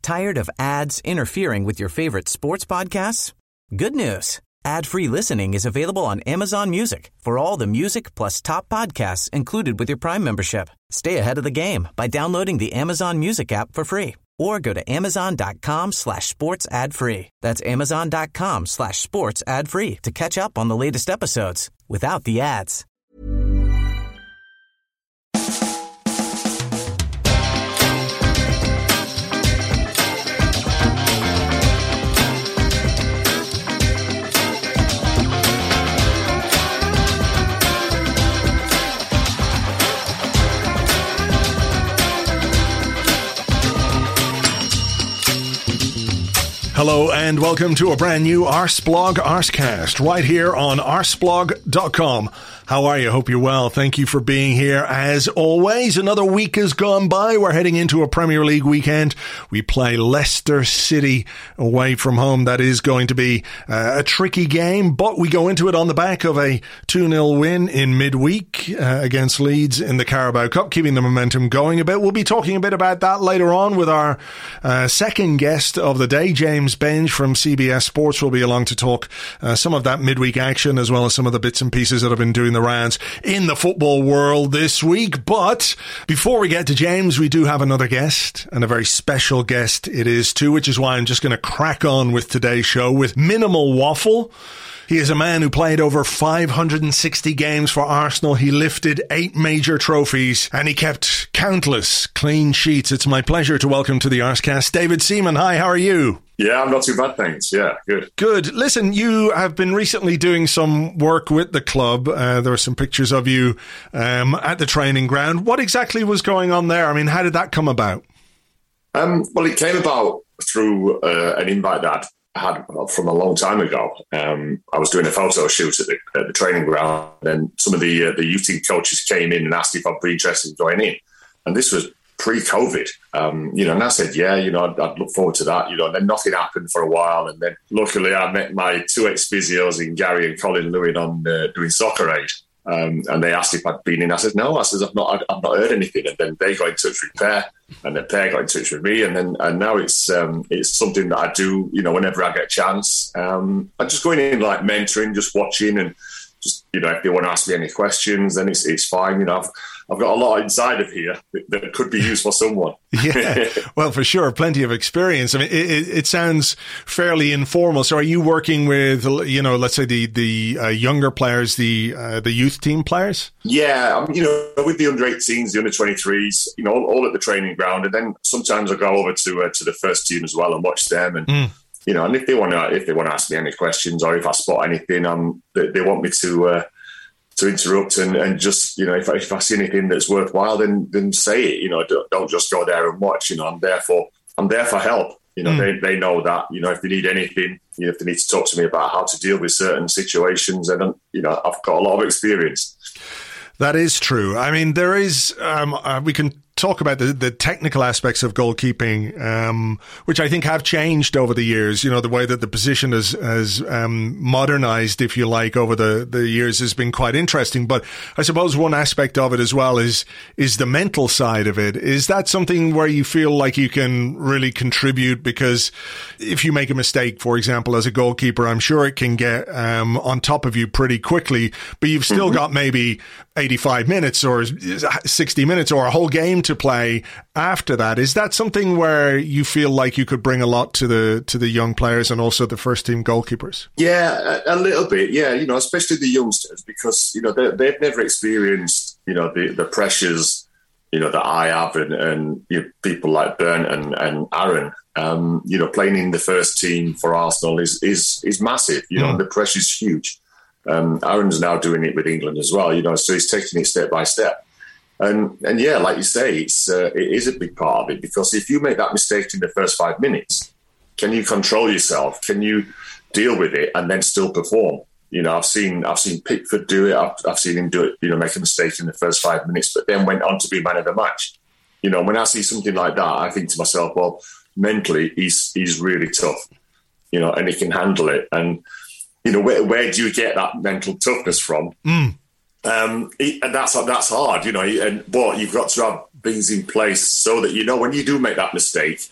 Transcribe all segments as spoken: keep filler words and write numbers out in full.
Tired of ads interfering with your favorite sports podcasts? Good news. Ad-free listening is available on Amazon Music for all the music plus top podcasts included with your Prime membership. Stay ahead of the game by downloading the Amazon Music app for free or go to amazon.com slash sports ad free. That's amazon.com slash sports ad free to catch up on the latest episodes without the ads. Hello and welcome to a brand new Arseblog Arsecast right here on arseblog dot com. How are you? Hope you're well. Thank you for being here. As always, another week has gone by. We're heading into a Premier League weekend. We play Leicester City away from home. That is going to be uh, a tricky game, but we go into it on the back of a two nil win in midweek uh, against Leeds in the Carabao Cup, keeping the momentum going a bit. We'll be talking a bit about that later on with our uh, second guest of the day, James Benge from C B S Sports will be along to talk uh, some of that midweek action as well as some of the bits and pieces that have been doing the rounds in the football world this week. But before we get to James, we do have another guest, and a very special guest it is too, which is why I'm just going to crack on with today's show with minimal waffle. He is a man who played over five hundred sixty games for Arsenal. He lifted eight major trophies and he kept countless clean sheets. It's my pleasure to welcome to the Arsecast David Seaman. Hi, how are you? Yeah, I'm not too bad, thanks. Yeah, good. Good. Listen, you have been recently doing some work with the club. Uh, there were some pictures of you um, at the training ground. What exactly was going on there? I mean, how did that come about? Um, well, it came about through uh, an invite that I had from a long time ago. Um, I was doing a photo shoot at the, at the training ground, and some of the uh, the youth team coaches came in and asked if I'd be interested in going in. And this was pre-COVID, um, you know, and I said, yeah, you know, I'd, I'd look forward to that, you know, and then nothing happened for a while. And then luckily I met my two ex-physios in Gary and Colin Lewin on uh, doing Soccer Aid. Um, and they asked if I'd been in. I said, no, I said, I've not, I've not heard anything. And then they got in touch with Per, and then Per got in touch with me. And then, and now it's, um, it's something that I do, you know, whenever I get a chance. Um, I'm just going in like mentoring, just watching, and just, you know, if they want to ask me any questions, then it's, it's fine. You know, I've, I've got a lot inside of here that, that could be used for someone. Yeah, well, for sure. Plenty of experience. I mean, it, it, it sounds fairly informal. So are you working with, you know, let's say the, the uh, younger players, the uh, the youth team players? Yeah, um, you know, with the under eighteens, the under twenty-threes, you know, all, all at the training ground. And then sometimes I go over to uh, to the first team as well and watch them. And, mm. you know, and if they want to if they want to ask me any questions or if I spot anything, um, they, they want me to... Uh, to interrupt and, and just, you know, if I, if I see anything that's worthwhile, then then say it, you know, don't, don't just go there and watch, you know, I'm there for, I'm there for help. You know, mm. they, they know that, you know, if they need anything, you know, if they need to talk to me about how to deal with certain situations, and, you know, I've got a lot of experience. That is true. I mean, there is, um, uh, we can talk about the, the technical aspects of goalkeeping, um, which I think have changed over the years. You know, the way that the position has, has um, modernized, if you like, over the, the years has been quite interesting. But I suppose one aspect of it as well is is the mental side of it. Is that something where you feel like you can really contribute? Because if you make a mistake, for example, as a goalkeeper, I'm sure it can get um, on top of you pretty quickly, but you've still mm-hmm. got maybe eighty-five minutes or sixty minutes or a whole game to play after that. Is that something where you feel like you could bring a lot to the to the young players and also the first team goalkeepers? Yeah, a, a little bit. Yeah, you know, especially the youngsters, because you know they, they've never experienced you know the, the pressures you know that I have, and, and you know, people like Bernd and, and Aaron. Um, you know, playing in the first team for Arsenal is is is massive. You know, mm. and the pressure's huge. Um, Aaron's now doing it with England as well. You know, so he's taking it step by step. And and yeah, like you say, it's uh, it is a big part of it, because if you make that mistake in the first five minutes, can you control yourself? Can you deal with it and then still perform? You know, I've seen I've seen Pickford do it. I've, I've seen him do it. You know, make a mistake in the first five minutes, but then went on to be man of the match. You know, when I see something like that, I think to myself, well, mentally, he's he's really tough. You know, and he can handle it. And you know, where where do you get that mental toughness from? Mm. Um, and that's that's hard, you know. And but you've got to have things in place so that you know when you do make that mistake,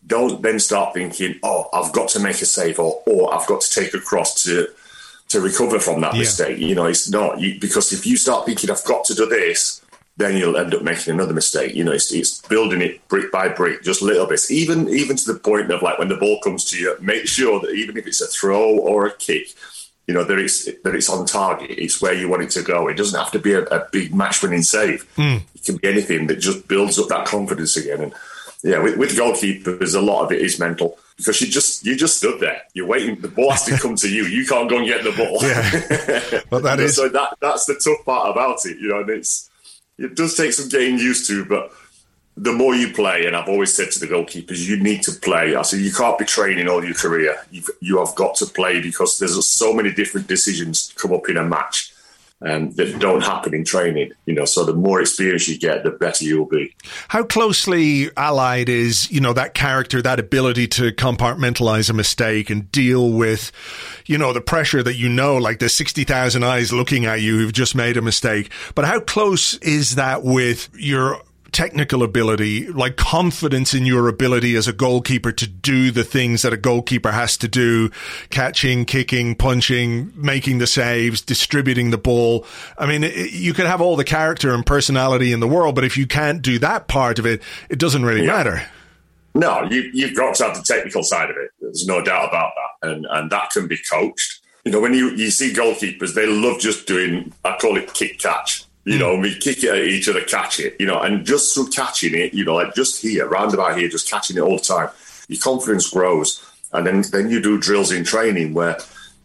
don't then start thinking, oh, I've got to make a save, or or I've got to take a cross to to recover from that yeah. mistake. You know, it's not you, because if you start thinking I've got to do this, then you'll end up making another mistake. You know, it's, it's building it brick by brick, just little bits. Even even to the point of like when the ball comes to you, make sure that even if it's a throw or a kick, you know, that it's that it's on target. It's where you want it to go. It doesn't have to be a, a big match-winning save. Mm. It can be anything that just builds up that confidence again. And yeah, with, with goalkeepers, a lot of it is mental because you just you just stood there. You're waiting. The ball has to come to you. You can't go and get the ball. Yeah. But that is so that that's the tough part about it. You know, and it's it does take some getting used to, but the more you play, and I've always said to the goalkeepers, you need to play. I said, you can't be training all your career. You've, you have got to play because there's so many different decisions come up in a match um, that don't happen in training. You know, so the more experience you get, the better you'll be. How closely allied is, you know, that character, that ability to compartmentalize a mistake and deal with, you know, the pressure that you know, like the sixty thousand eyes looking at you who've just made a mistake. But how close is that with your technical ability, like confidence in your ability as a goalkeeper to do the things that a goalkeeper has to do, catching, kicking, punching, making the saves, distributing the ball? I mean, it, you can have all the character and personality in the world, but if you can't do that part of it, it doesn't really yeah. matter. No, you, you've got to have the technical side of it. There's no doubt about that. And, and that can be coached. You know, when you, you see goalkeepers, they love just doing, I call it kick catch. You know, we kick it at each other, catch it, you know, and just through catching it, you know, like just here, round about here, just catching it all the time, your confidence grows. And then, then you do drills in training where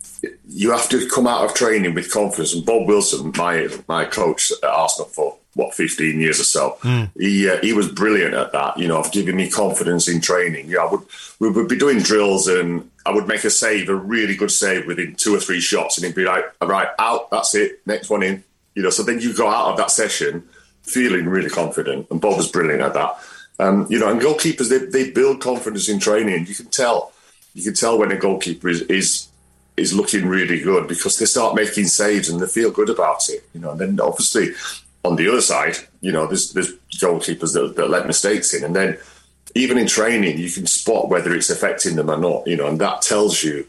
you have to come out of training with confidence. And Bob Wilson, my my coach at Arsenal for, what, fifteen years or so, mm. he uh, he was brilliant at that, you know, of giving me confidence in training. Yeah, I would we would be doing drills and I would make a save, a really good save within two or three shots. And he'd be like, all right, out, that's it, next one in. You know, so then you go out of that session feeling really confident, and Bob was brilliant at that. Um, you know, and goalkeepers, they they build confidence in training. You can tell, you can tell when a goalkeeper is is is looking really good because they start making saves and they feel good about it. You know, and then obviously on the other side, you know, there's there's goalkeepers that, that let mistakes in, and then even in training, you can spot whether it's affecting them or not. You know, and that tells you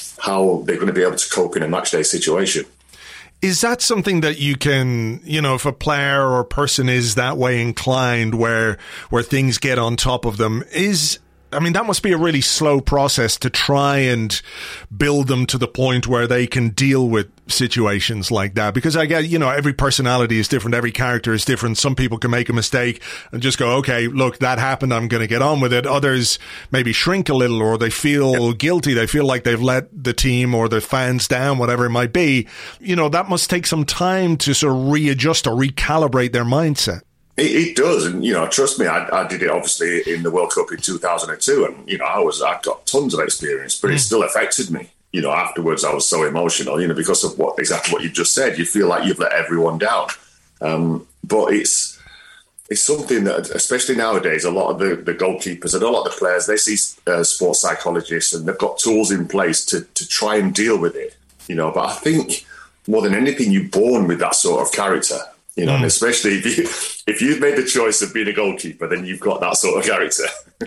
how they're going to be able to cope in a match day situation. Is that something that you can, you know, if a player or person is that way inclined where where things get on top of them, is, I mean, that must be a really slow process to try and build them to the point where they can deal with situations like that. Because I get, you know, every personality is different. Every character is different. Some people can make a mistake and just go, okay, look, that happened. I'm going to get on with it. Others maybe shrink a little, or they feel yep. guilty. They feel like they've let the team or the fans down, whatever it might be. You know, that must take some time to sort of readjust or recalibrate their mindset. It, it does, and you know, trust me, I, I did it obviously in the World Cup in two thousand two, and you know, I was I got tons of experience, but mm. it still affected me. You know, afterwards, I was so emotional, you know, because of what exactly what you just said. You feel like you've let everyone down, um, but it's it's something that, especially nowadays, a lot of the, the goalkeepers and a lot of the players, they see uh, sports psychologists, and they've got tools in place to to try and deal with it. You know, but I think more than anything, you're born with that sort of character. You know, mm. and especially if you if you've made the choice of being a goalkeeper, then you've got that sort of character.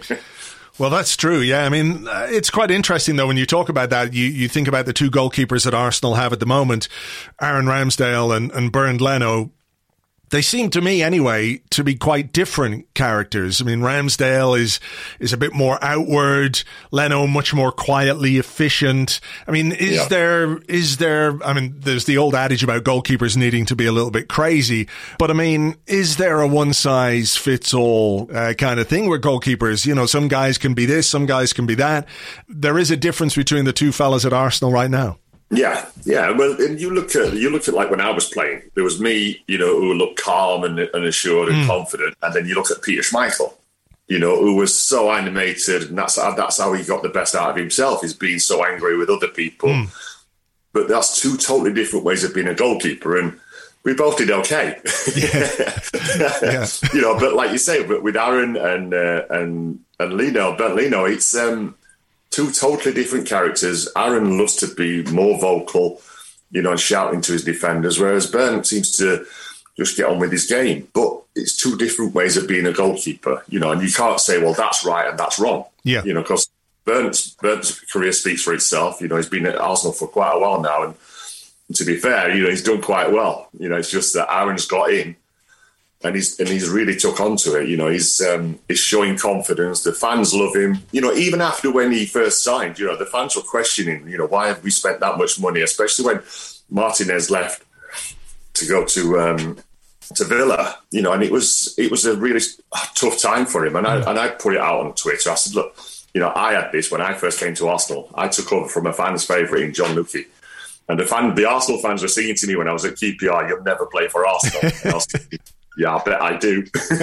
Well, that's true. Yeah, I mean, it's quite interesting though when you talk about that. You you think about the two goalkeepers that Arsenal have at the moment, Aaron Ramsdale and and Bernd Leno. They seem to me, anyway, to be quite different characters. I mean, Ramsdale is is a bit more outward. Leno much more quietly efficient. I mean, is yeah. there is there? I mean, there's the old adage about goalkeepers needing to be a little bit crazy. But I mean, is there a one size fits all uh, kind of thing with goalkeepers? You know, some guys can be this, some guys can be that. There is a difference between the two fellas at Arsenal right now. Yeah, yeah. Well, and you look at you look at like when I was playing, there was me, you know, who looked calm and, and assured and mm. confident, and then you look at Peter Schmeichel, you know, who was so animated, and that's that's how he got the best out of himself, is being so angry with other people. Mm. But that's two totally different ways of being a goalkeeper, and we both did okay. Yeah. yeah. You know, but like you say, but with Aaron and uh, and and Leno, Bernd Leno, it's um. two totally different characters. Aaron loves to be more vocal, you know, and shouting to his defenders, whereas Bernd seems to just get on with his game. But it's two different ways of being a goalkeeper, you know, and you can't say, well, that's right and that's wrong. Yeah. You know, because Bernd's, Bernd's career speaks for itself. You know, he's been at Arsenal for quite a while now, and to be fair, you know, he's done quite well. You know, it's just that Aaron's got in, and he's and he's really took onto it. You know, he's um, he's showing confidence. The fans love him. You know, even after when he first signed, you know, the fans were questioning, you know, why have we spent that much money, especially when Martinez left to go to um, to Villa. You know, and it was it was a really tough time for him. And I and I put it out on Twitter. I said, look, you know, I had this when I first came to Arsenal. I took over from a fan's favourite in John Luki. And the fan, the Arsenal fans were singing to me when I was at Q P R, "You'll never play for Arsenal." And I was thinking, yeah, I bet I do.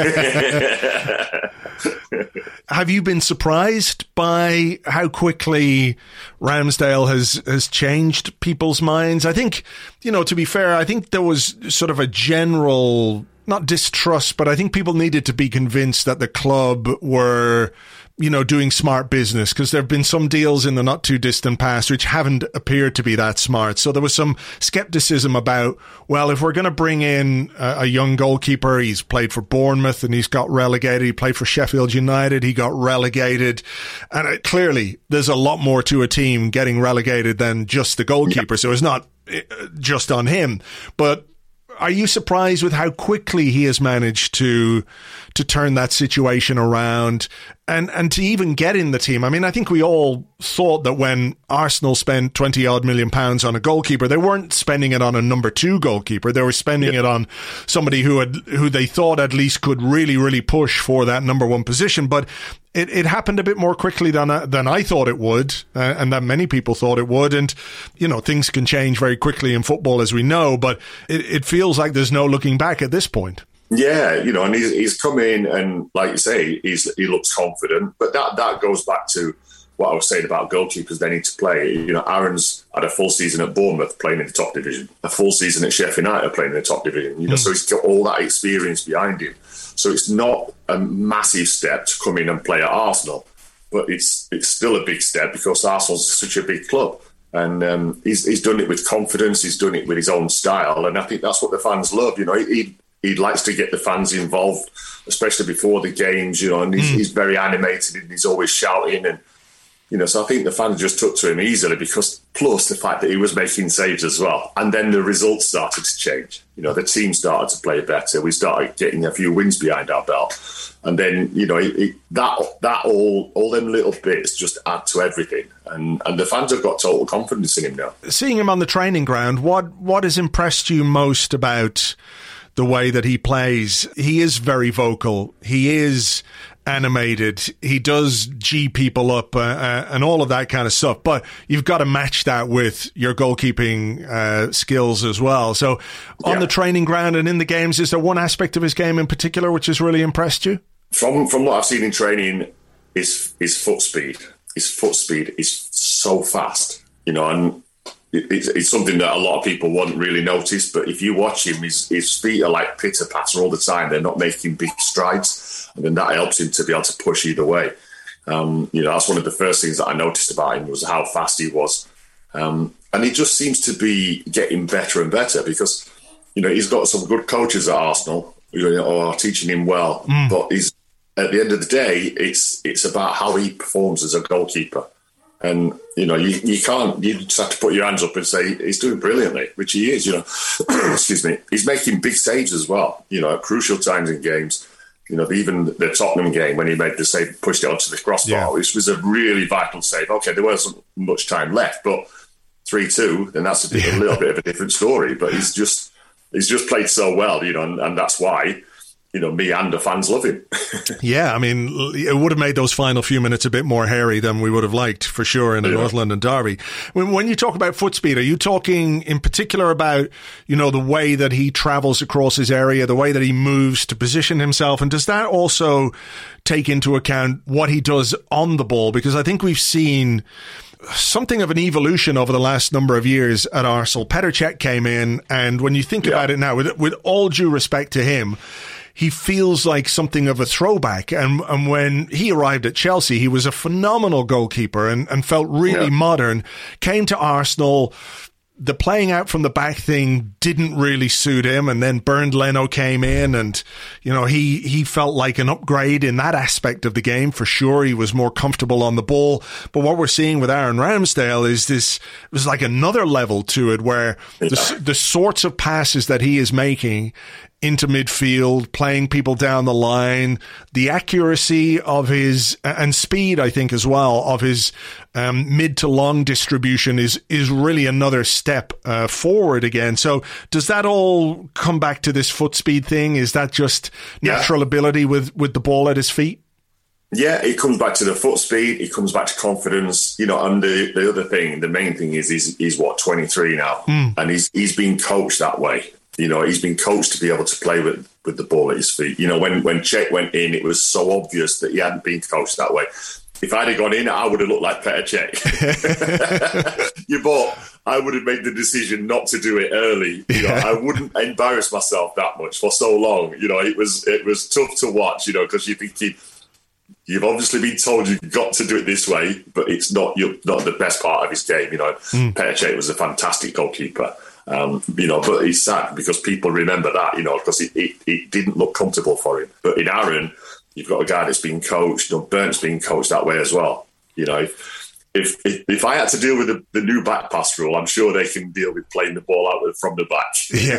Have you been surprised by how quickly Ramsdale has, has changed people's minds? I think, you know, to be fair, I think there was sort of a general, not distrust, but I think people needed to be convinced that the club were, you know, doing smart business, because there have been some deals in the not too distant past which haven't appeared to be that smart. So there was some skepticism about, well, if we're going to bring in a, a young goalkeeper, he's played for Bournemouth and he's got relegated. He played for Sheffield United. He got relegated. And it, clearly there's a lot more to a team getting relegated than just the goalkeeper. Yep. So it's not just on him. But are you surprised with how quickly he has managed to to turn that situation around and, and to even get in the team? I mean, I think we all thought that when Arsenal spent twenty odd million pounds on a goalkeeper, they weren't spending it on a number two goalkeeper. They were spending yep. it on somebody who had who they thought at least could really, really push for that number one position. But it, it happened a bit more quickly than I, than I thought it would, uh, and that many people thought it would. And, you know, things can change very quickly in football, as we know, but it, it feels like there's no looking back at this point. Yeah, you know, and he's, he's come in and, like you say, he's, he looks confident. But that, that goes back to what I was saying about goalkeepers. They need to play. You know, Aaron's had a full season at Bournemouth playing in the top division, a full season at Sheffield United playing in the top division. You know, mm. so he's got all that experience behind him. So it's not a massive step to come in and play at Arsenal, but it's it's still a big step because Arsenal's such a big club. And um, he's he's done it with confidence. He's done it with his own style, and I think that's what the fans love. You know, he he likes to get the fans involved, especially before the games. You know, and he's, mm. he's very animated and he's always shouting, and you know, so I think the fans just took to him easily because plus the fact that he was making saves as well, and then the results started to change. You know, the team started to play better. We started getting a few wins behind our belt. And then, you know, it, it, that that all all them little bits just add to everything. And and the fans have got total confidence in him now. Seeing him on the training ground, what what has impressed you most about the way that he plays? He is very vocal. He is animated. He does G people up uh, uh, and all of that kind of stuff. But you've got to match that with your goalkeeping uh, skills as well. So on yeah. the training ground and in the games, is there one aspect of his game in particular which has really impressed you? From from what I've seen in training, his his foot speed, his foot speed is so fast, you know, and it, it's, it's something that a lot of people won't really notice. But if you watch him, his his feet are like pitter patter all the time. They're not making big strides, and then that helps him to be able to push either way. Um, you know, that's one of the first things that I noticed about him was how fast he was, um, and he just seems to be getting better and better because you know he's got some good coaches at Arsenal who are teaching him well, mm. but he's. At the end of the day, it's it's about how he performs as a goalkeeper. And, you know, you, you can't, you just have to put your hands up and say he's doing brilliantly, which he is, you know. Excuse me. He's making big saves as well, you know, at crucial times in games. You know, even the Tottenham game when he made the save, pushed it onto the crossbar, yeah. which was a really vital save. Okay, there wasn't much time left, but three two, then that's a, yeah. a little bit of a different story. But he's just he's just played so well, you know, and, and that's why... you know, me and the fans love him. Yeah, I mean, it would have made those final few minutes a bit more hairy than we would have liked, for sure, in the yeah. North London derby. When, when you talk about foot speed, are you talking in particular about, you know, the way that he travels across his area, the way that he moves to position himself? And does that also take into account what he does on the ball? Because I think we've seen something of an evolution over the last number of years at Arsenal. Petr Cech came in, and when you think yeah. about it now, with, with all due respect to him, he feels like something of a throwback. And, and when he arrived at Chelsea, he was a phenomenal goalkeeper and, and felt really yeah. modern. Came to Arsenal, the playing out from the back thing didn't really suit him. And then Bernd Leno came in and, you know, he, he felt like an upgrade in that aspect of the game for sure. He was more comfortable on the ball. But what we're seeing with Aaron Ramsdale is this, it was like another level to it where the, the sorts of passes that he is making into midfield, playing people down the line, the accuracy of his, and speed, I think, as well, of his um, mid to long distribution is is really another step uh, forward again. So does that all come back to this foot speed thing? Is that just natural yeah. ability with, with the ball at his feet? Yeah, it comes back to the foot speed. It comes back to confidence, you know. And the, the other thing, the main thing is, he's, he's what, twenty-three now, mm. and he's he's been coached that way. You know, he's been coached to be able to play with, with the ball at his feet. You know, when when Cech went in, it was so obvious that he hadn't been coached that way. If I'd have gone in, I would have looked like Petr Cech. You bought. I would have made the decision not to do it early. You know, yeah. I wouldn't embarrass myself that much for so long. You know, it was it was tough to watch. You know, because you think you. You've obviously been told you've got to do it this way, but it's not you're not the best part of his game. You know, mm. Petr Cech was a fantastic goalkeeper. Um, you know, but he's sad because people remember that, you know, because it, it, it didn't look comfortable for him. But in Aaron, you've got a guy that's been coached, you know, Bernd's been coached that way as well. You know, if if, if I had to deal with the, the new back pass rule, I'm sure they can deal with playing the ball out from the back.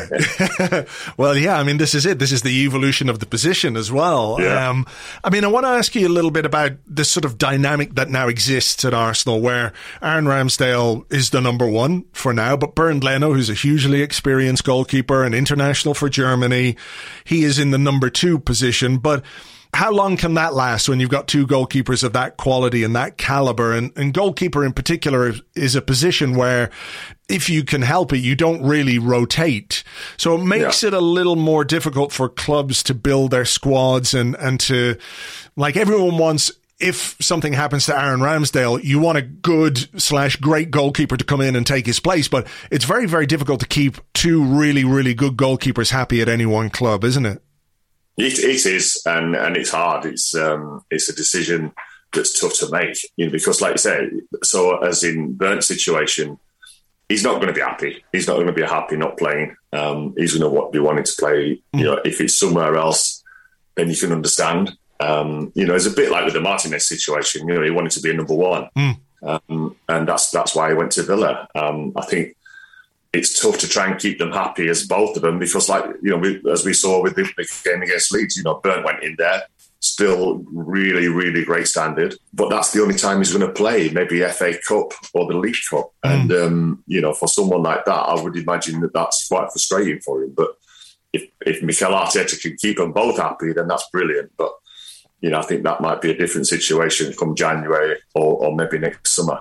Yeah. Well, yeah, I mean, this is it. This is the evolution of the position as well. Yeah. Um, I mean, I want to ask you a little bit about this sort of dynamic that now exists at Arsenal, where Aaron Ramsdale is the number one for now, but Bernd Leno, who's a hugely experienced goalkeeper, an international for Germany, he is in the number two position. But how long can that last when you've got two goalkeepers of that quality and that caliber? And, and goalkeeper in particular is a position where, if you can help it, you don't really rotate. So it makes yeah. it a little more difficult for clubs to build their squads and, and to, like, everyone wants, if something happens to Aaron Ramsdale, you want a good slash great goalkeeper to come in and take his place. But it's very, very difficult to keep two really, really good goalkeepers happy at any one club, isn't it? It, it is, and, and it's hard. It's um, it's a decision that's tough to make, you know, because, like you say, so as in Bernd's situation, he's not going to be happy. He's not going to be happy not playing. Um, he's going to be wanting to play. Mm. You know, if it's somewhere else, then you can understand. Um, you know, it's a bit like with the Martinez situation. You know, he wanted to be a number one, mm. um, and that's that's why he went to Villa. Um, I think it's tough to try and keep them happy as both of them, because, like, you know, we, as we saw with the, the game against Leeds, you know, Bernd went in there, still really, really great standard, but that's the only time he's going to play, maybe F A Cup or the League Cup. Mm. And, um, you know, for someone like that, I would imagine that that's quite frustrating for him. But if, if Mikel Arteta can keep them both happy, then that's brilliant. But, you know, I think that might be a different situation come January or, or maybe next summer.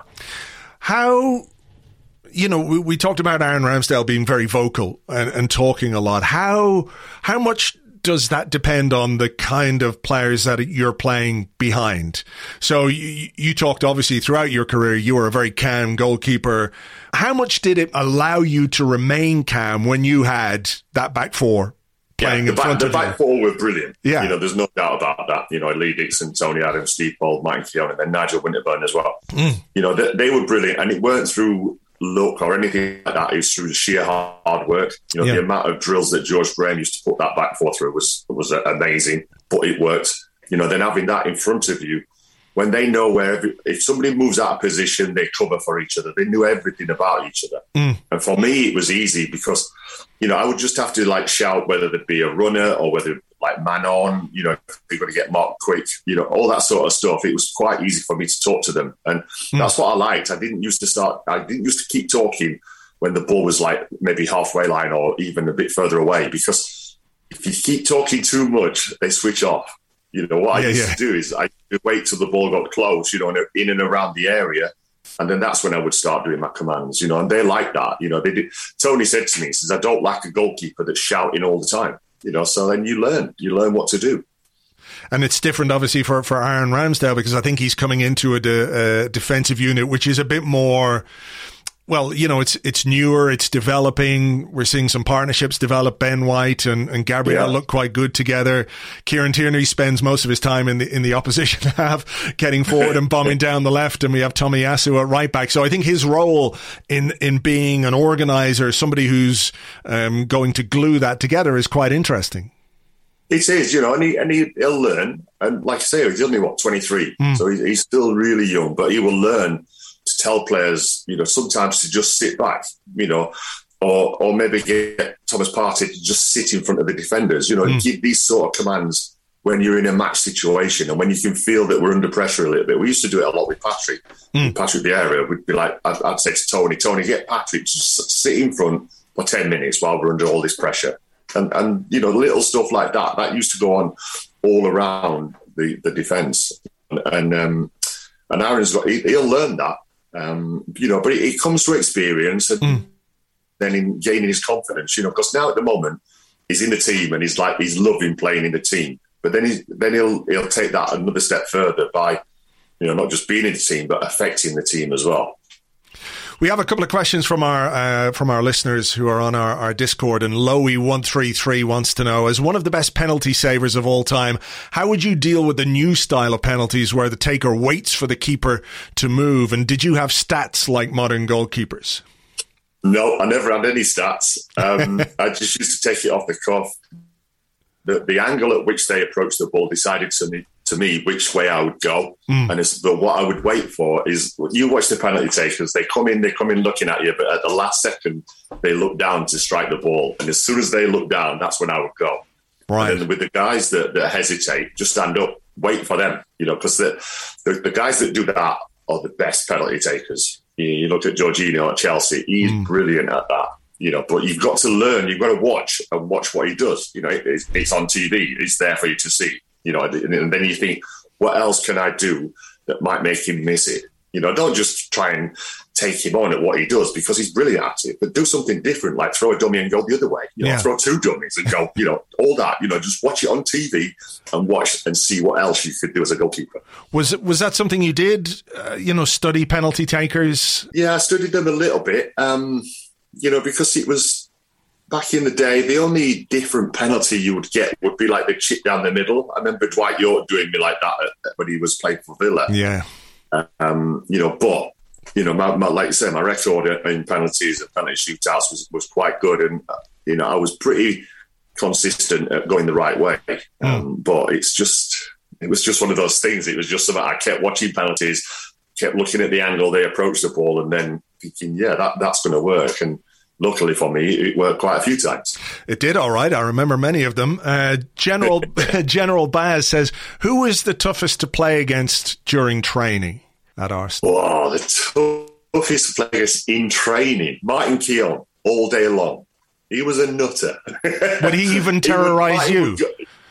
How... You know, we, we talked about Aaron Ramsdale being very vocal and, and talking a lot. How how much does that depend on the kind of players that you're playing behind? So you, you talked, obviously, throughout your career, you were a very calm goalkeeper. How much did it allow you to remain calm when you had that back four playing yeah, the in back, front the of you? The back four were brilliant. Yeah. You know, there's no doubt about that. You know, Lee Dixon, Tony Adams, Steve Bold, Mike Keown, and then Nigel Winterburn as well. Mm. You know, they, they were brilliant, and it weren't through luck or anything like that. It was through sheer hard work. You know, yeah. the amount of drills that George Graham used to put that back four through was was amazing, but it worked. You know, then having that in front of you, when they know where, every, if somebody moves out of position, they cover for each other. They knew everything about each other. Mm. And for me, it was easy because, you know, I would just have to, like, shout whether there'd be a runner or whether, like, man on, you know, if they're going to get marked quick, you know, all that sort of stuff. It was quite easy for me to talk to them. And mm. that's what I liked. I didn't used to start, I didn't used to keep talking when the ball was, like, maybe halfway line or even a bit further away, because if you keep talking too much, they switch off. You know, what yeah, I used yeah. to do is I would wait till the ball got close, you know, in and around the area. And then that's when I would start doing my commands, you know, and they like that. You know, they did. Tony said to me, he says, I don't like a goalkeeper that's shouting all the time, you know, so then you learn, you learn what to do. And it's different, obviously, for, for Aaron Ramsdale, because I think he's coming into a, de, a defensive unit, which is a bit more, well, you know, it's it's newer, it's developing. We're seeing some partnerships develop. Ben White and, and Gabriel yeah. look quite good together. Kieran Tierney spends most of his time in the in the opposition half, getting forward and bombing down the left, and we have Tomiyasu at right back. So I think his role in, in being an organizer, somebody who's um, going to glue that together, is quite interesting. It is, you know, and, he, and he, he'll learn. And like I say, he's only, what, twenty-three? Mm. So he's, he's still really young, but he will learn to tell players, you know, sometimes to just sit back, you know, or or maybe get Thomas Partey to just sit in front of the defenders, you know, mm. give these sort of commands when you're in a match situation and when you can feel that we're under pressure a little bit. We used to do it a lot with Patrick. Mm. With Patrick Vieira, we'd be like, I'd, I'd say to Tony, Tony, get Patrick to just sit in front for ten minutes while we're under all this pressure. And, and you know, little stuff like that, that used to go on all around the, the defence. And, and, um, and Aaron's got, he, he'll learn that. Um, you know, but it, it comes to experience and mm. then in gaining his confidence, you know, because now at the moment he's in the team and he's like, he's loving playing in the team. But then he, then he'll he'll take that another step further by, you know, not just being in the team, but affecting the team as well. We have a couple of questions from our uh, from our listeners who are on our, our Discord, and Lowy one three three wants to know, as one of the best penalty savers of all time, how would you deal with the new style of penalties where the taker waits for the keeper to move? And did you have stats like modern goalkeepers? No, I never had any stats. Um, I just used to take it off the cuff. The, the angle at which they approached the ball decided to me to me which way I would go. Mm. And it's, but what I would wait for is, you watch the penalty takers, they come in, they come in looking at you, but at the last second, they look down to strike the ball. And as soon as they look down, that's when I would go. Right. And then with the guys that, that hesitate, just stand up, wait for them, you know, because the, the, the guys that do that are the best penalty takers. You, you look at Jorginho at Chelsea, he's mm. brilliant at that. You know, but you've got to learn, you've got to watch and watch what he does. You know, it, it's, it's on T V, it's there for you to see. You know, and then you think, what else can I do that might make him miss it? You know, don't just try and take him on at what he does because he's brilliant at it, but do something different, like throw a dummy and go the other way. You know, yeah. throw two dummies and go, you know, all that. You know, just watch it on T V and watch and see what else you could do as a goalkeeper. Was was that something you did, uh, you know, study penalty takers? Yeah, I studied them a little bit, um, you know, because it was... Back in the day, the only different penalty you would get would be like the chip down the middle. I remember Dwight York doing me like that when he was playing for Villa. Yeah. Um, you know, but, you know, my, my, like you said, my record in penalties and penalty shootouts was, was quite good. And, you know, I was pretty consistent at going the right way. Mm. Um, but it's just, it was just one of those things. It was just something I kept watching penalties, kept looking at the angle they approached the ball and then thinking, yeah, that, that's going to work. And, luckily for me, it worked quite a few times. It did, all right. I remember many of them. Uh, General General Baz says, who was the toughest to play against during training at Arsenal? Oh, the toughest to play against in training? Martin Keown, all day long. He was a nutter. Would he even terrorise you? Would,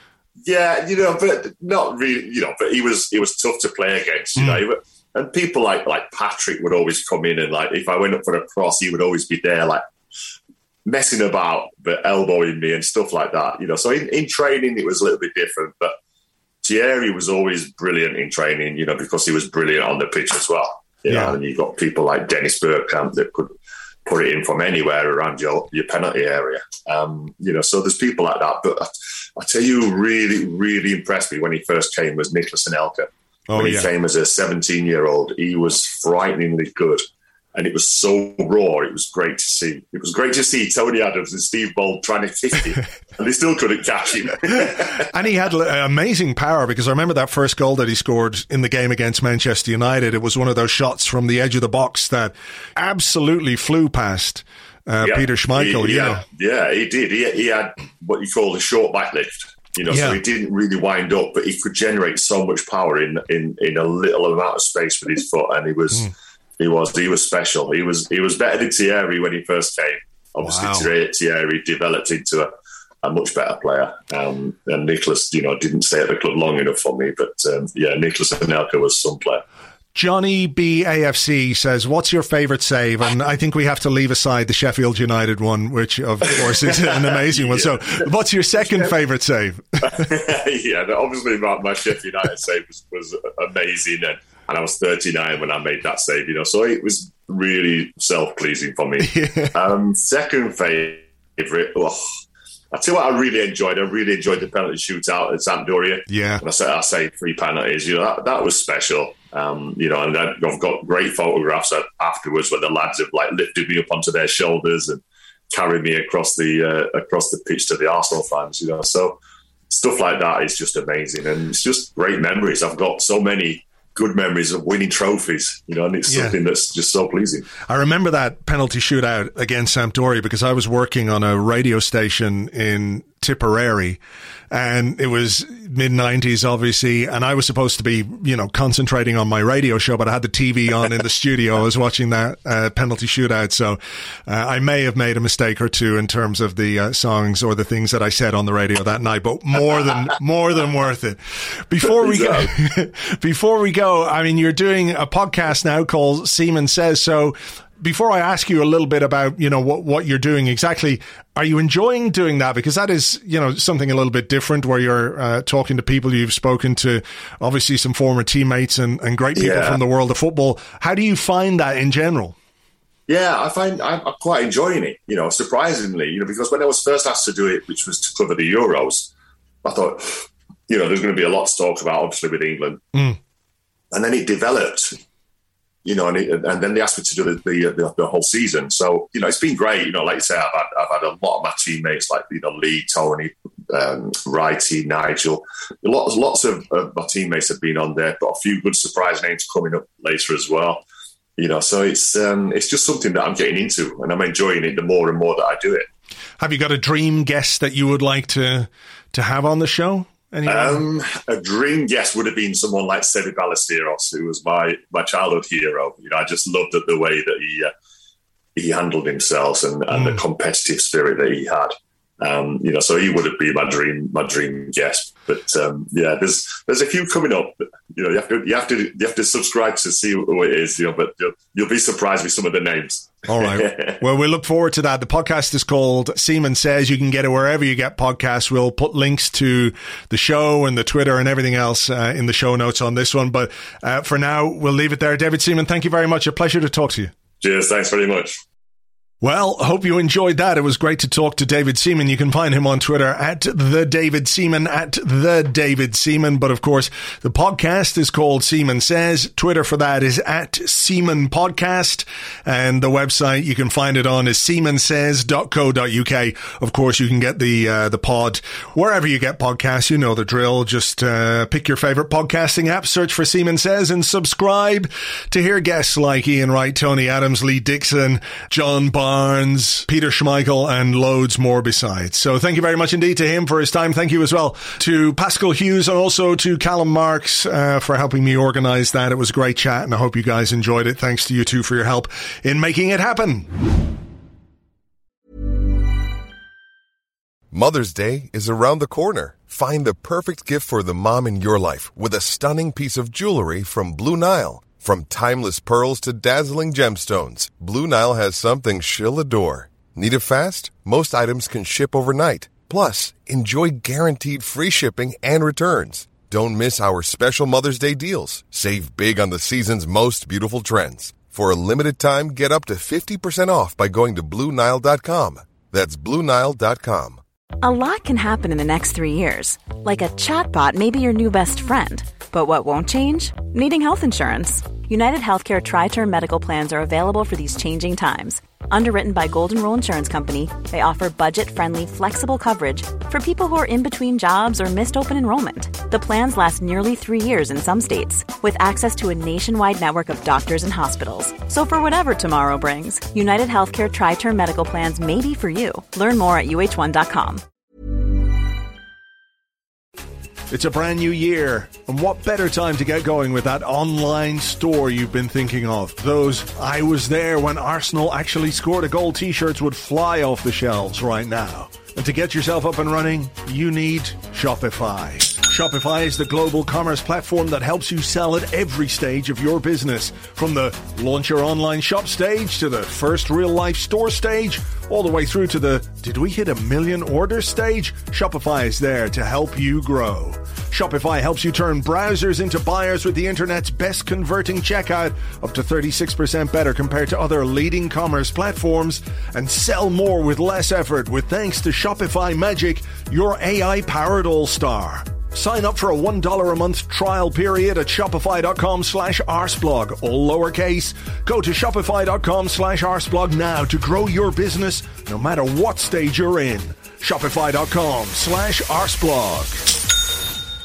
yeah, you know, but not really, you know, but he was he was tough to play against, you mm. know. And people like like Patrick would always come in and, like, if I went up for a cross, he would always be there, like, messing about, but elbowing me and stuff like that, you know. So in, in training, it was a little bit different. But Thierry was always brilliant in training, you know, because he was brilliant on the pitch as well. You yeah. know, and you've got people like Dennis Bergkamp that could put it in from anywhere around your, your penalty area. Um, you know, so there's people like that. But I, I tell you, who really, really impressed me when he first came was Nicolas Anelka. Oh, when he yeah. came as a seventeen-year-old, he was frighteningly good. And it was so raw, it was great to see. It was great to see Tony Adams and Steve Bold trying to kick him, and they still couldn't catch him. And he had amazing power, because I remember that first goal that he scored in the game against Manchester United. It was one of those shots from the edge of the box that absolutely flew past uh, yeah, Peter Schmeichel. He, he you had, know. Yeah, he did. He, he had what you call a short back lift. You know, yeah. so he didn't really wind up, but he could generate so much power in, in, in a little amount of space with his foot, and he was... Mm. He was he was special. He was he was better than Thierry when he first came. Obviously, wow. Thierry developed into a, a much better player. Um, and Nicolas, you know, didn't stay at the club long enough for me. But um, yeah, Nicolas Anelka was some player. Johnny B A F C says, what's your favourite save? And I think we have to leave aside the Sheffield United one, which of course is an amazing one. Yeah. So what's your second favourite save? Yeah, obviously my, my Sheffield United save was, was amazing. And and I was thirty-nine when I made that save, you know, so it was really self-pleasing for me. Yeah. Um, second favourite, oh, I tell you what I really enjoyed, I really enjoyed the penalty shootout at Sampdoria. Yeah. And I say, I say three penalties, you know, that, that was special. Um, you know, and I've got great photographs afterwards where the lads have like lifted me up onto their shoulders and carried me across the uh, across the pitch to the Arsenal fans, you know, so stuff like that is just amazing, and it's just great memories. I've got so many good memories of winning trophies, you know, and it's yeah. something that's just so pleasing. I remember that penalty shootout against Sampdoria because I was working on a radio station in Tipperary, and it was mid nineties, obviously, and I was supposed to be, you know, concentrating on my radio show, but I had the T V on in the studio. I was watching that uh, penalty shootout, so uh, I may have made a mistake or two in terms of the uh, songs or the things that I said on the radio that night, but more than more than worth it. Before we go, before we go, I mean, you're doing a podcast now called Seaman Says, so before I ask you a little bit about, you know, what, what you're doing exactly, are you enjoying doing that? Because that is, you know, something a little bit different where you're uh, talking to people you've spoken to, obviously some former teammates and, and great people yeah. from the world of football. How do you find that in general? Yeah, I find I'm quite enjoying it, you know, surprisingly, you know, because when I was first asked to do it, which was to cover the Euros, I thought, you know, there's going to be a lot to talk about, obviously, with England. Mm. And then it developed. You know, and, it, and then they asked me to do the, the the whole season. So, you know, it's been great. You know, like you say, I've had, I've had a lot of my teammates, like, you know, Lee, Tony, um, Righty, Nigel. Lots, lots of, of my teammates have been on there. Got a few good surprise names coming up later as well. You know, so it's um, it's just something that I'm getting into, and I'm enjoying it the more and more that I do it. Have you got a dream guest that you would like to to have on the show? Um, a dream guest would have been someone like Seve Ballesteros, who was my, my childhood hero. You know, I just loved the way that he uh, he handled himself and, and mm. the competitive spirit that he had. Um, you know, so he would have been my dream my dream guest. But um, yeah, there's there's a few coming up. You know, you have to you have to you have to subscribe to see who it is. You know, but you'll, you'll be surprised with some of the names. All right. Well, we look forward to that. The podcast is called Seaman Says. You can get it wherever you get podcasts. We'll put links to the show and the Twitter and everything else uh, in the show notes on this one. But uh, for now, we'll leave it there. David Seaman, thank you very much. A pleasure to talk to you. Cheers. Thanks very much. Well, hope you enjoyed that. It was great to talk to David Seaman. You can find him on Twitter at the David Seaman, at the David Seaman. But of course, the podcast is called Seaman Says. Twitter for that is at Seaman Podcast. And the website you can find it on is seaman says dot co dot uk. Of course, you can get the uh, the pod wherever you get podcasts. You know the drill. Just uh, pick your favorite podcasting app, search for Seaman Says, and subscribe to hear guests like Ian Wright, Tony Adams, Lee Dixon, John Barnes, Barnes, Peter Schmeichel, and loads more besides. So thank you very much indeed to him for his time. Thank you as well to Pascal Hughes and also to Callum Marks uh, for helping me organise that. It was a great chat, and I hope you guys enjoyed it. Thanks to you two for your help in making it happen. Mother's Day is around the corner. Find the perfect gift for the mom in your life with a stunning piece of jewelry from Blue Nile. From timeless pearls to dazzling gemstones, Blue Nile has something she'll adore. Need it fast? Most items can ship overnight. Plus, enjoy guaranteed free shipping and returns. Don't miss our special Mother's Day deals. Save big on the season's most beautiful trends. For a limited time, get up to fifty percent off by going to Blue Nile dot com. That's Blue Nile dot com. A lot can happen in the next three years. Like a chatbot may be your new best friend. But what won't change? Needing health insurance. United Healthcare Tri-Term Medical Plans are available for these changing times. Underwritten by Golden Rule Insurance Company, they offer budget-friendly, flexible coverage for people who are in between jobs or missed open enrollment. The plans last nearly three years in some states, with access to a nationwide network of doctors and hospitals. So for whatever tomorrow brings, United Healthcare Tri-Term Medical Plans may be for you. Learn more at U H one dot com. It's a brand new year, and what better time to get going with that online store you've been thinking of? Those I was there when Arsenal actually scored a goal t-shirts would fly off the shelves right now. And to get yourself up and running, you need Shopify. Shopify is the global commerce platform that helps you sell at every stage of your business. From the launch your online shop stage to the first real-life store stage, all the way through to the did we hit a million orders stage? Shopify is there to help you grow. Shopify helps you turn browsers into buyers with the internet's best converting checkout, up to thirty-six percent better compared to other leading commerce platforms, and sell more with less effort with thanks to Shopify Magic, your A I-powered all-star. Sign up for a one dollar a month trial period at shopify.com slash arseblog, all lowercase. Go to shopify.com slash arseblog now to grow your business no matter what stage you're in. Shopify.com slash arseblog.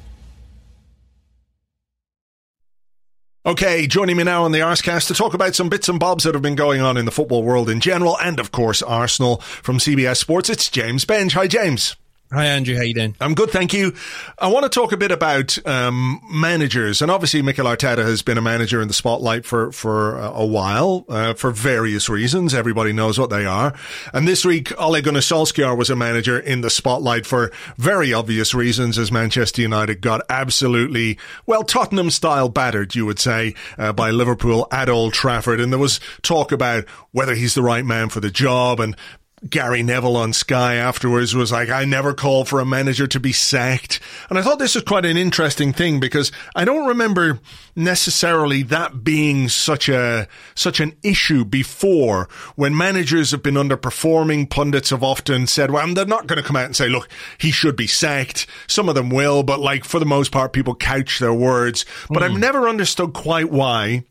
Okay, joining me now on the Arsecast to talk about some bits and bobs that have been going on in the football world in general and, of course, Arsenal from C B S Sports. It's James Benge. Hi, James. Hi, Andrew. How you doing? I'm good, thank you. I want to talk a bit about um, managers. And obviously, Mikel Arteta has been a manager in the spotlight for, for a while, uh, for various reasons. Everybody knows what they are. And this week, Ole Gunnar Solskjaer was a manager in the spotlight for very obvious reasons, as Manchester United got absolutely, well, Tottenham-style battered, you would say, uh, by Liverpool at Old Trafford. And there was talk about whether he's the right man for the job, and Gary Neville on Sky afterwards was like, I never call for a manager to be sacked. And I thought this was quite an interesting thing because I don't remember necessarily that being such a, such an issue before. When managers have been underperforming, pundits have often said, well, they're not going to come out and say, look, he should be sacked. Some of them will, but like for the most part, people couch their words. But mm. I've never understood quite why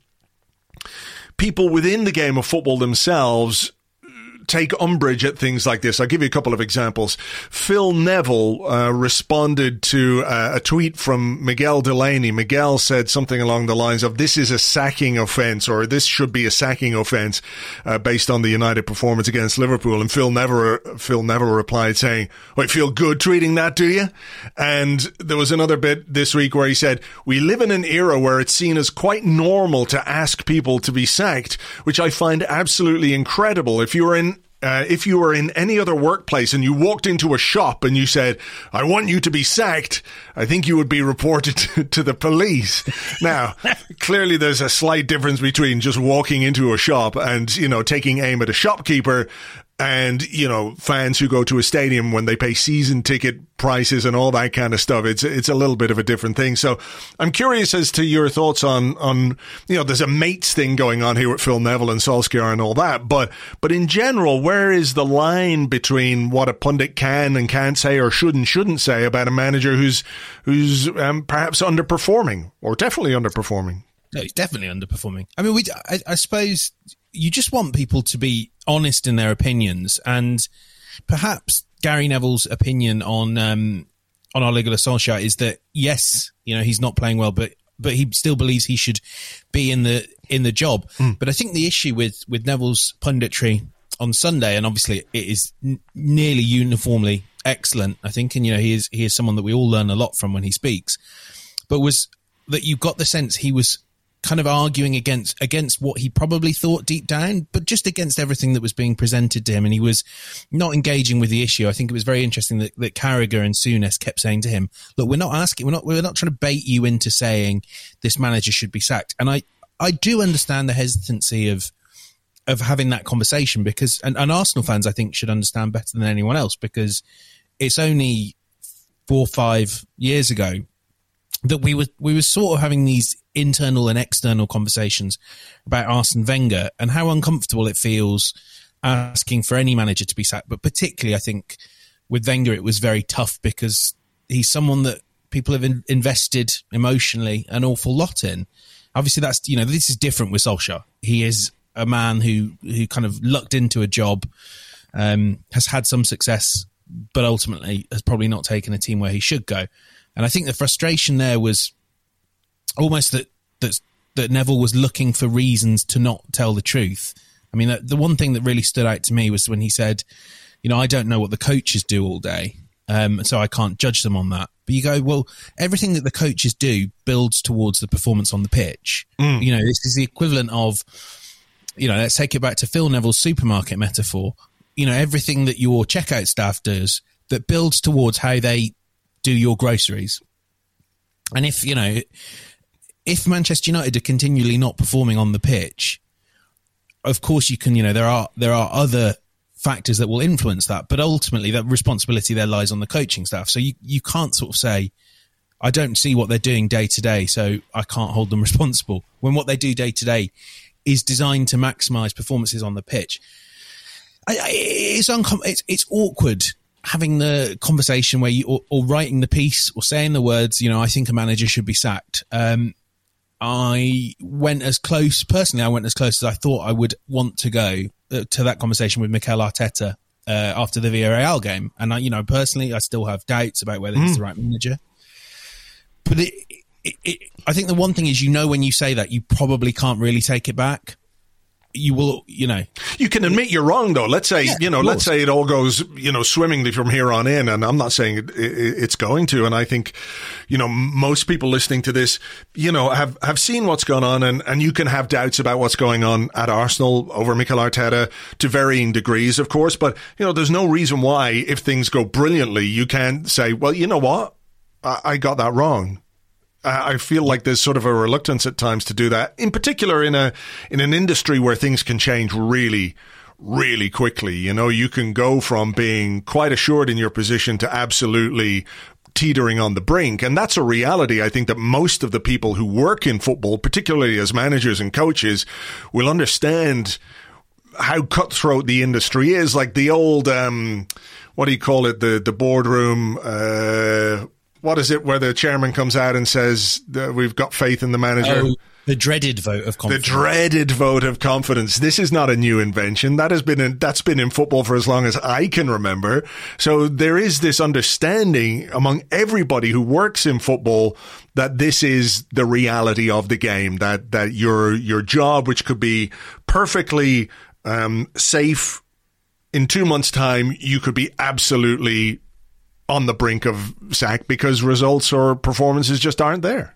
people within the game of football themselves take umbrage at things like this. I'll give you a couple of examples. Phil Neville uh, responded to uh, a tweet from Miguel Delaney. Miguel said something along the lines of, this is a sacking offence, or this should be a sacking offence uh, based on the United performance against Liverpool. And Phil Neville, Phil Neville replied saying, oh, you feel good tweeting that, do you? And there was another bit this week where he said, we live in an era where it's seen as quite normal to ask people to be sacked, which I find absolutely incredible. If you were in Uh, if you were in any other workplace and you walked into a shop and you said, I want you to be sacked, I think you would be reported to, to the police. Now, clearly there's a slight difference between just walking into a shop and, you know, taking aim at a shopkeeper and, you know, fans who go to a stadium when they pay season ticket prices and all that kind of stuff. It's it's a little bit of a different thing. So I'm curious as to your thoughts on, on you know, there's a mates thing going on here with Phil Neville and Solskjaer and all that. But but in general, where is the line between what a pundit can and can't say or should and shouldn't say about a manager who's, who's um, perhaps underperforming or definitely underperforming? No, he's definitely underperforming. I mean, we, I, I suppose you just want people to be honest in their opinions, and perhaps Gary Neville's opinion on um, on Ole Gunnar Solskjaer is that yes, you know, he's not playing well, but but he still believes he should be in the in the job. Mm. But I think the issue with with Neville's punditry on Sunday, and obviously it is n- nearly uniformly excellent, I think, and you know, he is he is someone that we all learn a lot from when he speaks, but was that you got the sense he was kind of arguing against against what he probably thought deep down, but just against everything that was being presented to him, and he was not engaging with the issue. I think it was very interesting that, that Carragher and Souness kept saying to him, look, we're not asking, we're not we're not trying to bait you into saying this manager should be sacked. And I, I do understand the hesitancy of of having that conversation, because and, and Arsenal fans, I think, should understand better than anyone else, because it's only four or five years ago that we were we were sort of having these internal and external conversations about Arsene Wenger and how uncomfortable it feels asking for any manager to be sacked. But particularly, I think, with Wenger, it was very tough because he's someone that people have in, invested emotionally an awful lot in. Obviously, that's, you know, this is different with Solskjaer. He is a man who, who kind of lucked into a job, um, has had some success, but ultimately has probably not taken a team where he should go. And I think the frustration there was almost that that, that Neville was looking for reasons to not tell the truth. I mean, the one thing that really stood out to me was when he said, you know, I don't know what the coaches do all day, um, so I can't judge them on that. But you go, well, everything that the coaches do builds towards the performance on the pitch. Mm. You know, this is the equivalent of, you know, let's take it back to Phil Neville's supermarket metaphor. You know, everything that your checkout staff does that builds towards how they do your groceries. And if, you know, if Manchester United are continually not performing on the pitch, of course you can, you know, there are there are other factors that will influence that, but ultimately that responsibility there lies on the coaching staff. So you, you can't sort of say, I don't see what they're doing day to day, so I can't hold them responsible. When what they do day to day is designed to maximise performances on the pitch, I, I, it's, uncom- it's it's awkward having the conversation where you or, or writing the piece or saying the words. You know, I think a manager should be sacked. Um, I went as close personally. I went as close as I thought I would want to go uh, to that conversation with Mikel Arteta uh, after the Villarreal game, and I, you know, personally, I still have doubts about whether mm. he's the right manager. But it, it, it, I think the one thing is, you know, when you say that, you probably can't really take it back. You will, you know. You can admit you're wrong, though. Let's say, yeah, you know, let's say it all goes, you know, swimmingly from here on in. And I'm not saying it, it, it's going to. And I think, you know, most people listening to this, you know, have, have seen what's gone on. And, and you can have doubts about what's going on at Arsenal over Mikel Arteta to varying degrees, of course. But, you know, there's no reason why, if things go brilliantly, you can't say, well, you know what? I, I got that wrong. I feel like there's sort of a reluctance at times to do that, in particular in a in an industry where things can change really, really quickly. You know, you can go from being quite assured in your position to absolutely teetering on the brink. And that's a reality, I think, that most of the people who work in football, particularly as managers and coaches, will understand how cutthroat the industry is. Like the old, um, what do you call it, the, the boardroom... Uh, What is it where the chairman comes out and says that we've got faith in the manager? Oh, the dreaded vote of confidence. The dreaded vote of confidence. This is not a new invention. That has been in, that's been in football for as long as I can remember. So there is this understanding among everybody who works in football that this is the reality of the game. That that your your job, which could be perfectly um, safe, in two months' time, you could be absolutely on the brink of sack because results or performances just aren't there.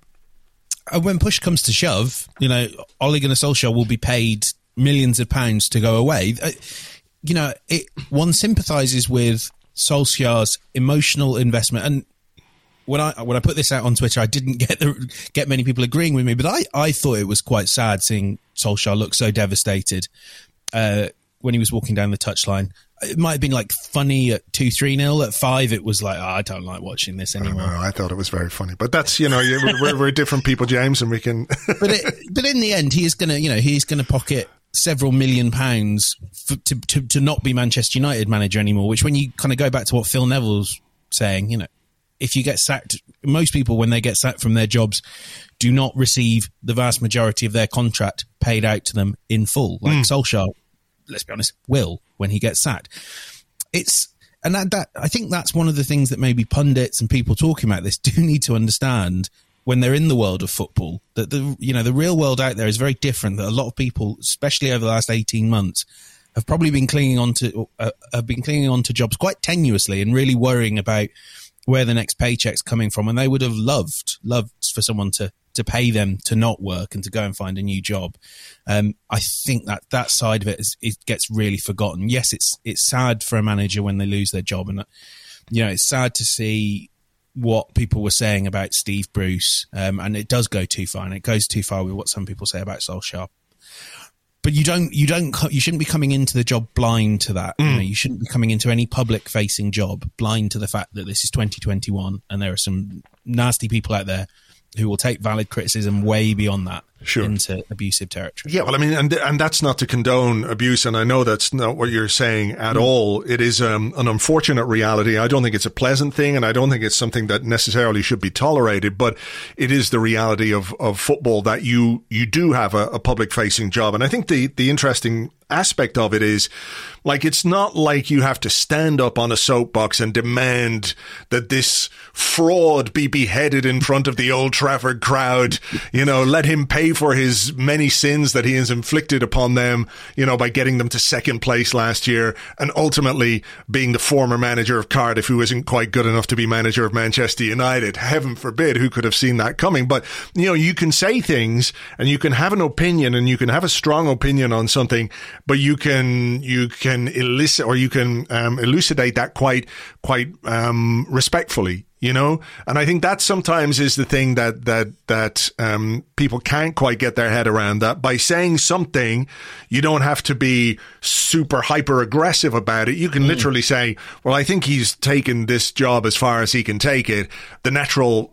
And when push comes to shove, you know, Ole Gunnar Solskjaer will be paid millions of pounds to go away. You know, it, one sympathises with Solskjaer's emotional investment. And when I when I put this out on Twitter, I didn't get the, get many people agreeing with me, but I, I thought it was quite sad seeing Solskjaer look so devastated uh, when he was walking down the touchline. It might have been like funny at two three nil. At five, it was like, oh, I don't like watching this anymore. I, know, I thought it was very funny, but that's, you know, we're, we're different people, James, and we can. but it, but in the end, he is gonna, you know, he's gonna pocket several million pounds for, to, to to not be Manchester United manager anymore. Which, when you kind of go back to what Phil Neville's saying, you know, if you get sacked, most people when they get sacked from their jobs do not receive the vast majority of their contract paid out to them in full, like mm. Solskjaer. Let's be honest, will when he gets sacked. It's and that, that I think that's one of the things that maybe pundits and people talking about this do need to understand when they're in the world of football, that the you know the real world out there is very different. That a lot of people, especially over the last eighteen months, have probably been clinging on to uh, have been clinging on to jobs quite tenuously and really worrying about where the next paycheck's coming from, and they would have loved loved for someone to to pay them to not work and to go and find a new job. Um, I think that that side of it is, it gets really forgotten. Yes, it's it's sad for a manager when they lose their job, and you know it's sad to see what people were saying about Steve Bruce, um, and it does go too far, and it goes too far with what some people say about Solskjaer. But you don't, you don't, you shouldn't be coming into the job blind to that. Mm. You know, you shouldn't be coming into any public-facing job blind to the fact that this is twenty twenty-one, and there are some nasty people out there who will take valid criticism way beyond that sure. into abusive territory. Yeah, well, I mean, and and that's not to condone abuse, and I know that's not what you're saying at mm. all. It is um, an unfortunate reality. I don't think it's a pleasant thing, and I don't think it's something that necessarily should be tolerated, but it is the reality of, of football that you you do have a, a public-facing job. And I think the, the interesting aspect of it is, like, it's not like you have to stand up on a soapbox and demand that this fraud be beheaded in front of the Old Trafford crowd, you know, let him pay for his many sins that he has inflicted upon them, you know, by getting them to second place last year and ultimately being the former manager of Cardiff, who isn't quite good enough to be manager of Manchester United. Heaven forbid, who could have seen that coming? But, you know, you can say things and you can have an opinion and you can have a strong opinion on something, but you can you can elicit or you can um, elucidate that quite quite um, respectfully, you know. And I think that sometimes is the thing that that that um, people can't quite get their head around. That by saying something, you don't have to be super hyper aggressive about it. You can mm. literally say, "Well, I think he's taken this job as far as he can take it. The natural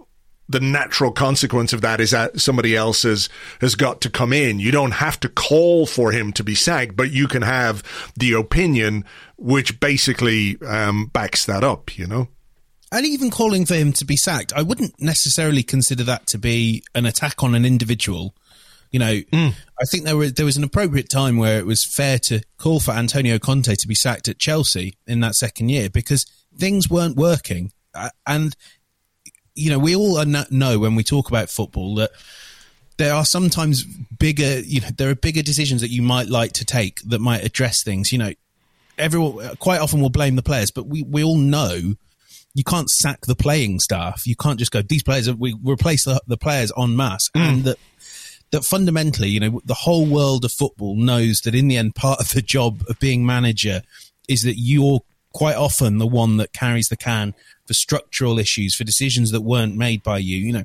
the natural consequence of that is that somebody else has, has got to come in. You don't have to call for him to be sacked, but you can have the opinion which basically um, backs that up, you know? And even calling for him to be sacked, I wouldn't necessarily consider that to be an attack on an individual. You know, mm. I think there was, there was an appropriate time where it was fair to call for Antonio Conte to be sacked at Chelsea in that second year because things weren't working. And, you know, we all know when we talk about football that there are sometimes bigger, you know, there are bigger decisions that you might like to take that might address things. You know, everyone quite often will blame the players, but we, we all know you can't sack the playing staff. You can't just go, these players, we replace the, the players en masse. Mm. And that, that fundamentally, you know, the whole world of football knows that in the end, part of the job of being manager is that you're quite often the one that carries the can for structural issues, for decisions that weren't made by you. You know,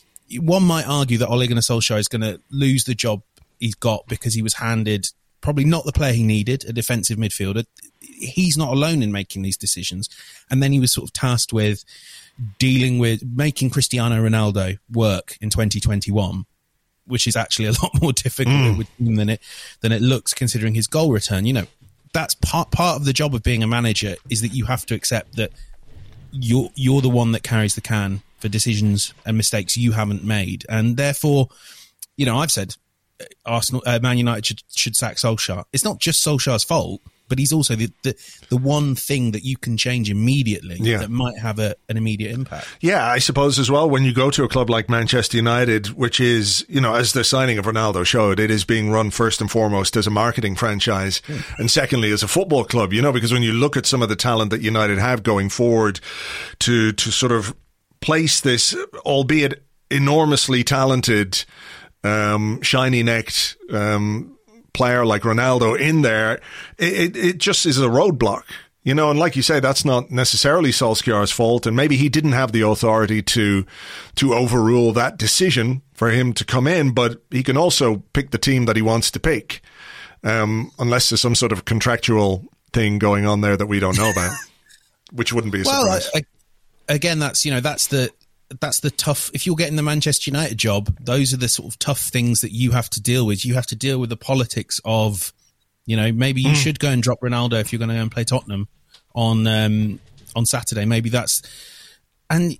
one might argue that Ole Gunnar Solskjaer is going to lose the job he's got because he was handed probably not the player he needed, a defensive midfielder. He's not alone in making these decisions. And then he was sort of tasked with dealing with making Cristiano Ronaldo work in twenty twenty-one, which is actually a lot more difficult mm. than it than it looks considering his goal return. You know, that's part part of the job of being a manager is that you have to accept that you're you're the one that carries the can for decisions and mistakes you haven't made. And therefore, you know, I've said Arsenal, uh, Man United should, should sack Solskjaer. It's not just Solskjaer's fault, but he's also the, the, the one thing that you can change immediately yeah. that might have a, an immediate impact. Yeah, I suppose as well, when you go to a club like Manchester United, which is, you know, as the signing of Ronaldo showed, it is being run first and foremost as a marketing franchise yeah. and secondly as a football club, you know, because when you look at some of the talent that United have going forward to, to sort of place this, albeit enormously talented, um, shiny-necked, um, player like Ronaldo in there, it, it just is a roadblock, you know, and like you say, that's not necessarily Solskjaer's fault, and maybe he didn't have the authority to to overrule that decision for him to come in, but he can also pick the team that he wants to pick, um, unless there's some sort of contractual thing going on there that we don't know about, which wouldn't be a well, surprise. I, I, again, that's, you know, that's the That's the tough, if you're getting the Manchester United job, those are the sort of tough things that you have to deal with. You have to deal with the politics of, you know, maybe you mm. should go and drop Ronaldo if you're going to go and play Tottenham on um, on Saturday. Maybe that's, and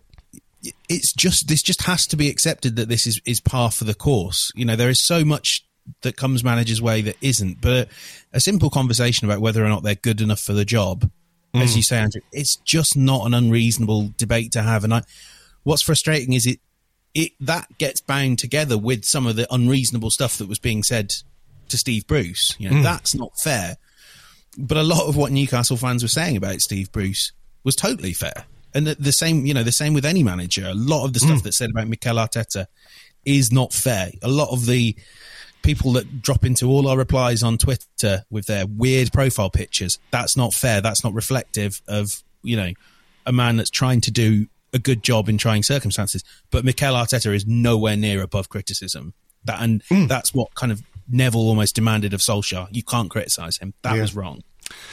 it's just, this just has to be accepted that this is, is par for the course. You know, there is so much that comes managers' way that isn't, but a simple conversation about whether or not they're good enough for the job, mm. as you say, Andrew, it's just not an unreasonable debate to have. And I, what's frustrating is it, it that gets bound together with some of the unreasonable stuff that was being said to Steve Bruce. You know, mm. that's not fair. But a lot of what Newcastle fans were saying about Steve Bruce was totally fair. And the, the same, you know, the same with any manager. A lot of the stuff mm. that's said about Mikel Arteta is not fair. A lot of the people that drop into all our replies on Twitter with their weird profile pictures, that's not fair. That's not reflective of, you know, a man that's trying to do a good job in trying circumstances. But Mikel Arteta is nowhere near above criticism. That and mm. that's what kind of Neville almost demanded of Solskjaer. You can't criticise him. That yeah. was wrong.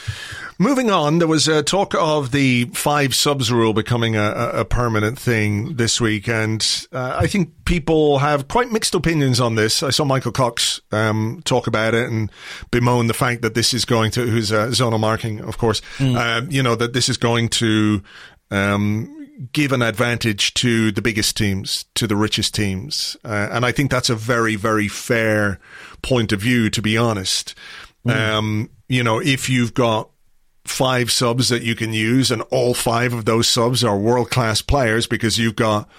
Moving on, there was a talk of the five subs rule becoming a, a permanent thing this week, and uh, I think people have quite mixed opinions on this. I saw Michael Cox um, talk about it and bemoan the fact that this is going to, who's uh, zonal marking, of course, mm. uh, you know, that this is going to um, give an advantage to the biggest teams, to the richest teams. Uh, and I think that's a very, very fair point of view, to be honest. Mm. Um, you know, if you've got five subs that you can use and all five of those subs are world-class players because you've got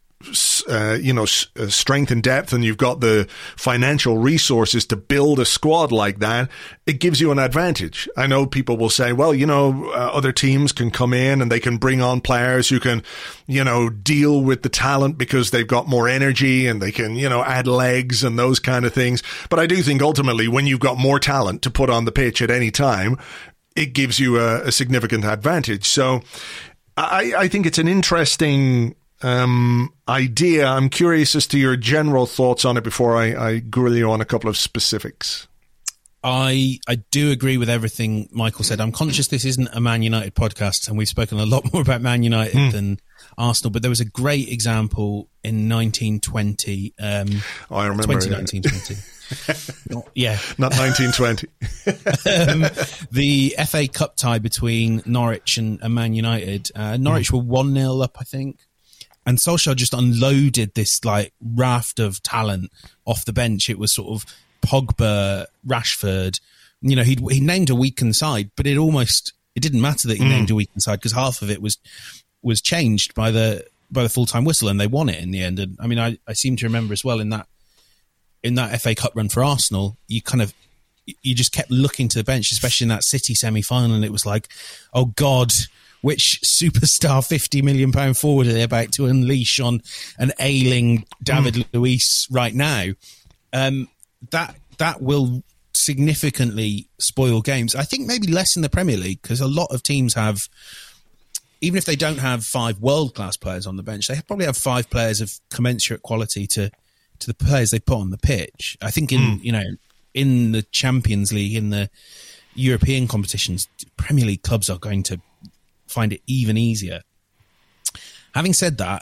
Uh, you know, s- uh, strength and depth, and you've got the financial resources to build a squad like that, it gives you an advantage. I know people will say, well, you know, uh, other teams can come in and they can bring on players who can, you know, deal with the talent because they've got more energy and they can, you know, add legs and those kind of things. But I do think ultimately when you've got more talent to put on the pitch at any time, it gives you a, a significant advantage. So I, I think it's an interesting um, idea. I'm curious as to your general thoughts on it before I, I grill you on a couple of specifics. I I do agree with everything Michael said. I'm conscious this isn't a Man United podcast, and we've spoken a lot more about Man United mm. than Arsenal, but there was a great example in nineteen twenty. Um, oh, I remember. twenty nineteen twenty. Not, yeah. Not nineteen twenty. um, the F A Cup tie between Norwich and, and Man United. Uh, Norwich mm. were one nil up, I think. And Solskjaer just unloaded this like raft of talent off the bench. It was sort of Pogba, Rashford. You know, he he named a weakened side, but it almost it didn't matter that he mm. named a weakened side because half of it was was changed by the by the full time whistle, and they won it in the end. And I mean, I, I seem to remember as well in that in that F A Cup run for Arsenal, you kind of you just kept looking to the bench, especially in that City semi final, and it was like, oh God, which superstar fifty million pound forward are they about to unleash on an ailing David mm. Luiz right now? Um, that that will significantly spoil games. I think maybe less in the Premier League because a lot of teams have, even if they don't have five world-class players on the bench, they probably have five players of commensurate quality to, to the players they put on the pitch. I think in mm. you know in the Champions League, in the European competitions, Premier League clubs are going to find it even easier. Having said that,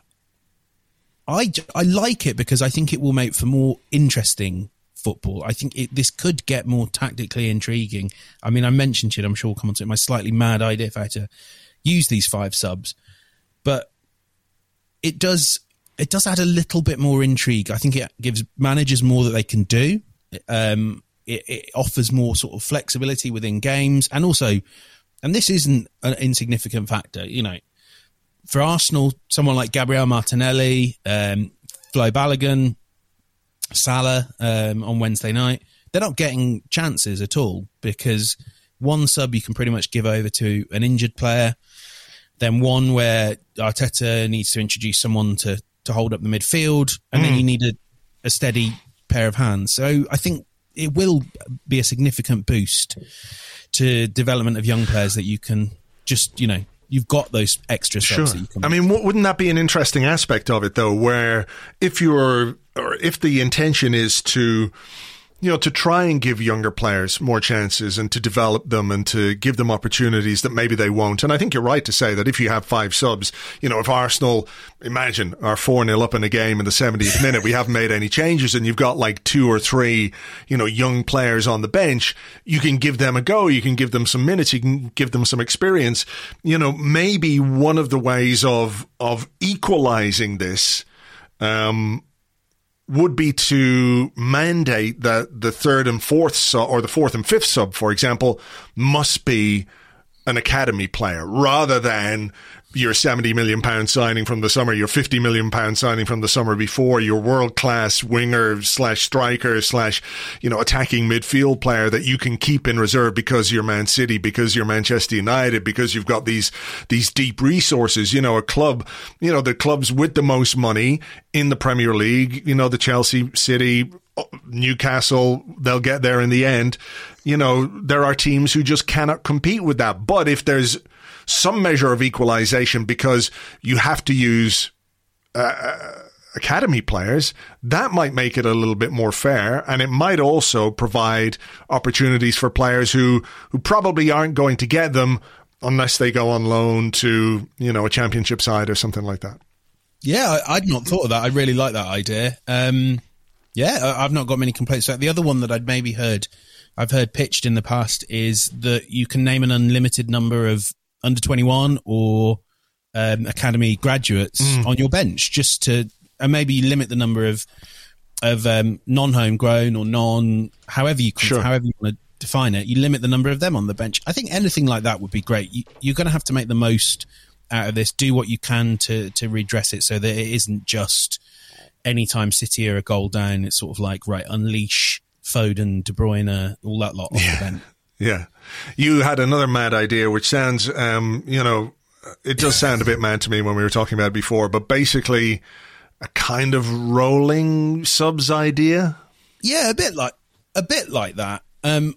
I, I like it because I think it will make for more interesting football. I think it, this could get more tactically intriguing. I mean, I mentioned it, I'm sure we'll come on to it, my slightly mad idea if I had to use these five subs, but it does it does add a little bit more intrigue. I think it gives managers more that they can do. Um, it, it offers more sort of flexibility within games, and also, and this isn't an insignificant factor, you know, for Arsenal, someone like Gabriel Martinelli, um, Flo Balogun, Salah um, on Wednesday night, they're not getting chances at all because one sub you can pretty much give over to an injured player, then one where Arteta needs to introduce someone to, to hold up the midfield, and mm. then you need a, a steady pair of hands. So I think it will be a significant boost to development of young players that you can just, you know, you've got those extra subs. Sure. That you can I mean, wouldn't that be an interesting aspect of it, though, where if you're, or if the intention is to, you know, to try and give younger players more chances and to develop them and to give them opportunities that maybe they won't. And I think you're right to say that if you have five subs, you know, if Arsenal, imagine, are four nil up in a game in the seventieth minute, we haven't made any changes, and you've got like two or three, you know, young players on the bench, you can give them a go, you can give them some minutes, you can give them some experience. You know, maybe one of the ways of, of equalizing this, um, would be to mandate that the third and fourth sub, or the fourth and fifth sub, for example, must be an academy player rather than your seventy million pound signing from the summer, your fifty million pound signing from the summer before, your world class winger slash striker slash, you know, attacking midfield player that you can keep in reserve because you're Man City, because you're Manchester United, because you've got these, these deep resources, you know, a club, you know, the clubs with the most money in the Premier League, you know, the Chelsea, City, Newcastle, they'll get there in the end. You know, there are teams who just cannot compete with that. But if there's some measure of equalization because you have to use uh, academy players, that might make it a little bit more fair, and it might also provide opportunities for players who, who probably aren't going to get them unless they go on loan to, you know, a championship side or something like that. Yeah, I, I'd not thought of that. I really like that idea. Um, yeah, I've not got many complaints. The other one that I'd maybe heard, I've heard pitched in the past is that you can name an unlimited number of under twenty-one or um, academy graduates mm. on your bench, just to and maybe limit the number of of um, non-homegrown or non however you can, sure. however you want to define it. You limit the number of them on the bench. I think anything like that would be great. You, you're going to have to make the most out of this. Do what you can to to redress it so that it isn't just anytime City are a goal down. It's sort of like, right, unleash Foden, De Bruyne, all that lot off yeah. the bench. Yeah. You had another mad idea, which sounds, um, you know, it does sound a bit mad to me when we were talking about it before, but basically a kind of rolling subs idea. Yeah, a bit like, a bit like that. Um,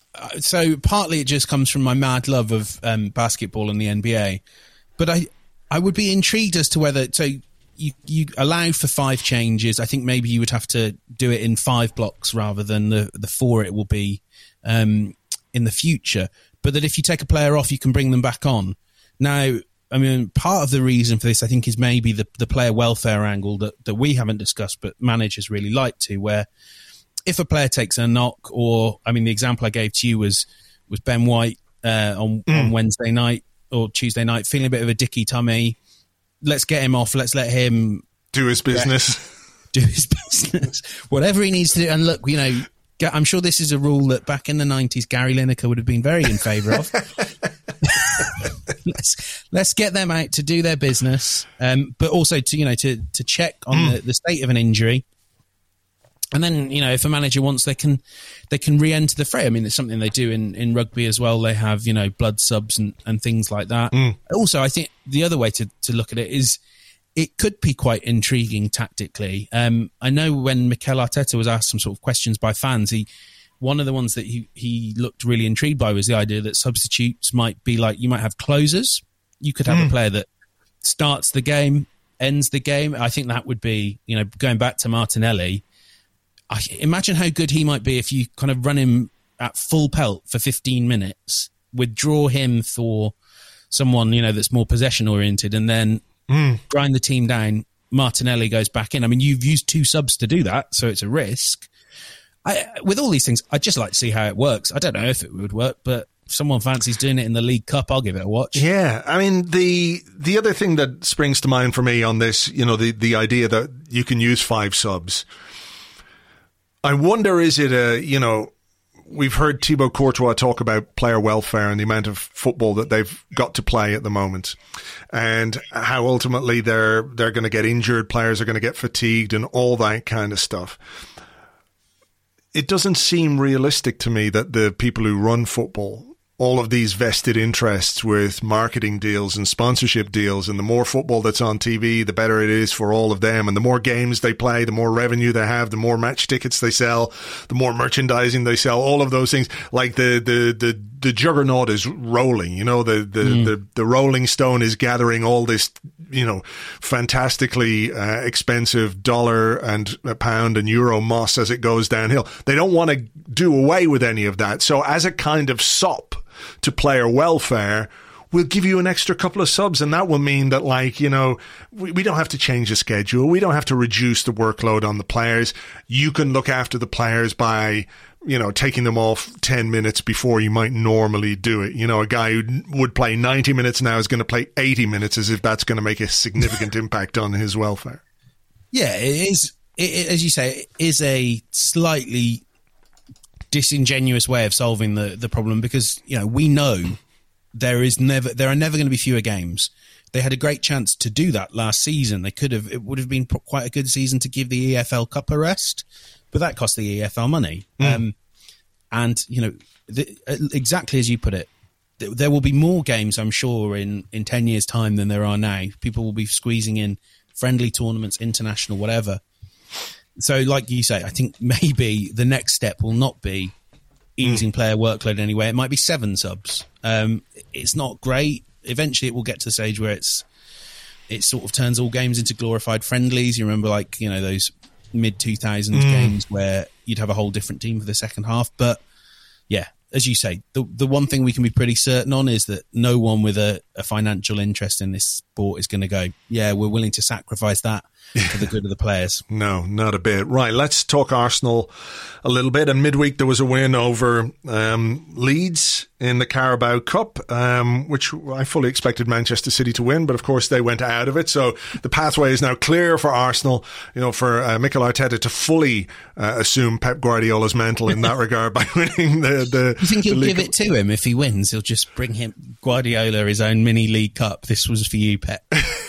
so partly it just comes from my mad love of um, basketball and the N B A, but I, I would be intrigued as to whether, so you, you allow for five changes. I think maybe you would have to do it in five blocks rather than the, the four it will be um, in the future, but that if you take a player off, you can bring them back on. Now, I mean, part of the reason for this, I think, is maybe the, the player welfare angle that, that we haven't discussed, but managers really like to, where if a player takes a knock, or, I mean, the example I gave to you was was Ben White uh, on, mm. on Wednesday night or Tuesday night, feeling a bit of a dicky tummy. Let's get him off. Let's let him do his business. Do his business. Whatever he needs to do. And look, you know, I'm sure this is a rule that back in the nineties, Gary Lineker would have been very in favour of. let's let's get them out to do their business, um, but also to you know to to check on mm. the, the state of an injury. And then, you know, if a manager wants, they can they can re-enter the fray. I mean, it's something they do in, in rugby as well. They have, you know, blood subs and, and things like that. Mm. Also, I think the other way to, to look at it is it could be quite intriguing tactically. Um, I know when Mikel Arteta was asked some sort of questions by fans, he one of the ones that he, he looked really intrigued by was the idea that substitutes might be like, you might have closers. You could have mm. a player that starts the game, ends the game. I think that would be, you know, going back to Martinelli, I imagine how good he might be if you kind of run him at full pelt for fifteen minutes, withdraw him for someone, you know, that's more possession oriented, and then mm. grind the team down. Martinelli goes back in. I mean, you've used two subs to do that, so it's a risk. I, with all these things, I'd just like to see how it works. I don't know if it would work, but if someone fancies doing it in the League Cup, I'll give it a watch. Yeah, I mean, the the other thing that springs to mind for me on this, you know, the, the idea that you can use five subs. I wonder, is it a, you know, we've heard Thibaut Courtois talk about player welfare and the amount of football that they've got to play at the moment, and how ultimately they're they're going to get injured, players are going to get fatigued and all that kind of stuff. It doesn't seem realistic to me that the people who run football, all of these vested interests with marketing deals and sponsorship deals, and the more football that's on T V, the better it is for all of them. And the more games they play, the more revenue they have, the more match tickets they sell, the more merchandising they sell, all of those things. Like the, the, the, the juggernaut is rolling, you know, the, the, mm. the, the Rolling Stone is gathering all this, you know, fantastically uh, expensive dollar and a pound and euro moss as it goes downhill. They don't want to do away with any of that. So as a kind of sop to player welfare, we'll give you an extra couple of subs, and that will mean that, like, you know, we, we don't have to change the schedule. We don't have to reduce the workload on the players. You can look after the players by, you know, taking them off ten minutes before you might normally do it. You know, a guy who would play ninety minutes now is going to play eighty minutes, as if that's going to make a significant impact on his welfare. Yeah, it is, it, it, as you say, it is a slightly disingenuous way of solving the, the problem, because, you know, we know there is never there are never going to be fewer games. They had a great chance to do that last season. They could have, it would have been quite a good season to give the E F L Cup a rest, but that cost the E F L money. Mm. Um, and, you know, the, exactly as you put it, th- there will be more games, I'm sure, in, in ten years' time than there are now. People will be squeezing in friendly tournaments, international, whatever. So, like you say, I think maybe the next step will not be easing mm. player workload anyway. It might be seven subs. Um, it's not great. Eventually, it will get to the stage where it's it sort of turns all games into glorified friendlies. You remember, like, you know, those mid two thousands mm. games where you'd have a whole different team for the second half. But yeah, as you say, the the one thing we can be pretty certain on is that no one with a, a financial interest in this sport is going to go, yeah, we're willing to sacrifice that for the good of the players. No, not a bit. Right, let's talk Arsenal a little bit. And midweek there was a win over um, Leeds in the Carabao Cup, um, which I fully expected Manchester City to win, but of course they went out of it. So the pathway is now clear for Arsenal, you know, for uh, Mikel Arteta to fully uh, assume Pep Guardiola's mantle in that regard by winning the the. You think he'll give it to him if he wins? He'll just bring him Guardiola his own mini League Cup. This was for you, Pep.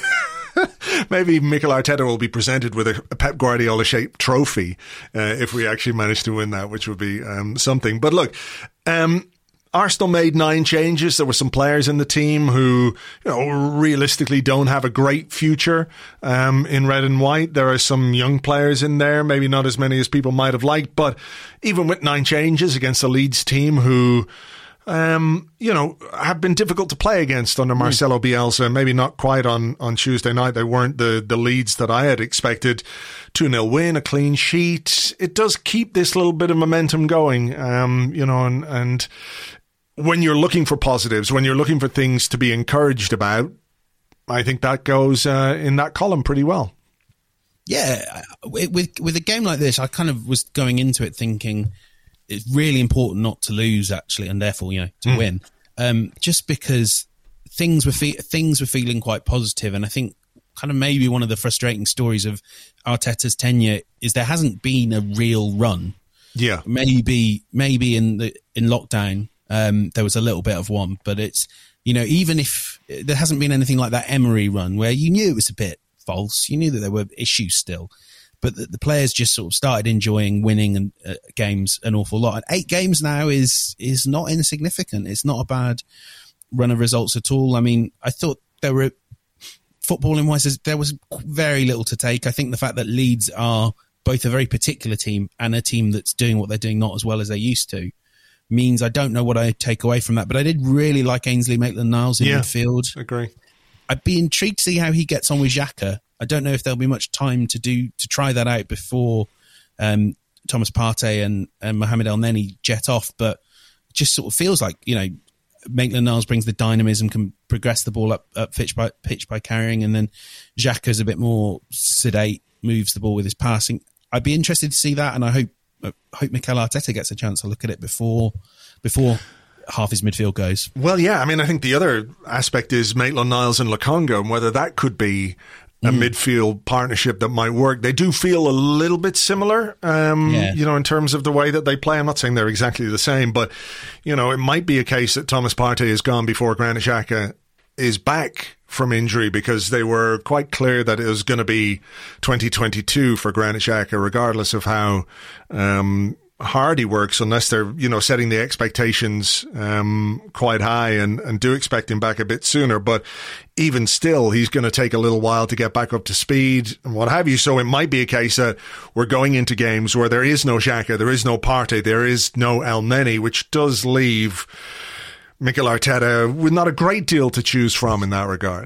Maybe Mikel Arteta will be presented with a, a Pep Guardiola-shaped trophy uh, if we actually manage to win that, which would be um, something. But look, um, Arsenal made nine changes. There were some players in the team who, you know, realistically don't have a great future um, in red and white. There are some young players in there, maybe not as many as people might have liked. But even with nine changes against the Leeds team who um, you know, have been difficult to play against under Marcelo mm. Bielsa. Maybe not quite on, on Tuesday night. They weren't the, the leads that I had expected. two nil win, a clean sheet. It does keep this little bit of momentum going, um, you know, and, and when you're looking for positives, when you're looking for things to be encouraged about, I think that goes uh, in that column pretty well. Yeah, with with a game like this, I kind of was going into it thinking it's really important not to lose, actually, and therefore, you know, to mm. win. Um, just because things were fe- things were feeling quite positive, and I think kind of maybe one of the frustrating stories of Arteta's tenure is there hasn't been a real run. Yeah, maybe maybe in the in lockdown. Um, there was a little bit of one, but it's, you know, even if there hasn't been anything like that Emery run where you knew it was a bit false, you knew that there were issues still, but the, the players just sort of started enjoying winning and uh, games an awful lot. And eight games now is is not insignificant. It's not a bad run of results at all. I mean, I thought there were, footballing wise, there was very little to take. I think the fact that Leeds are both a very particular team and a team that's doing what they're doing not as well as they used to means I don't know what I take away from that, but I did really like Ainsley Maitland-Niles in yeah, midfield. Agree. I'd be intrigued to see how he gets on with Xhaka. I don't know if there'll be much time to do to try that out before um, Thomas Partey and, and Mohamed Elneny jet off, but it just sort of feels like, you know, Maitland-Niles brings the dynamism, can progress the ball up, up pitch by pitch by carrying, and then Xhaka's a bit more sedate, moves the ball with his passing. I'd be interested to see that, and I hope I hope Mikel Arteta gets a chance to look at it before before half his midfield goes. Well, yeah, I mean, I think the other aspect is Maitland-Niles and Lokonga, and whether that could be a mm. midfield partnership that might work. They do feel a little bit similar, um, yeah. you know, in terms of the way that they play. I'm not saying they're exactly the same, but, you know, it might be a case that Thomas Partey is gone before Granit Xhaka is back from injury, because they were quite clear that it was going to be twenty twenty-two for Granit Xhaka, regardless of how um, hard he works, unless they're, you know, setting the expectations um, quite high and, and do expect him back a bit sooner. But even still, he's going to take a little while to get back up to speed and what have you. So it might be a case that we're going into games where there is no Xhaka, there is no Partey, there is no Elneny, which does leave Mikel Arteta with not a great deal to choose from in that regard.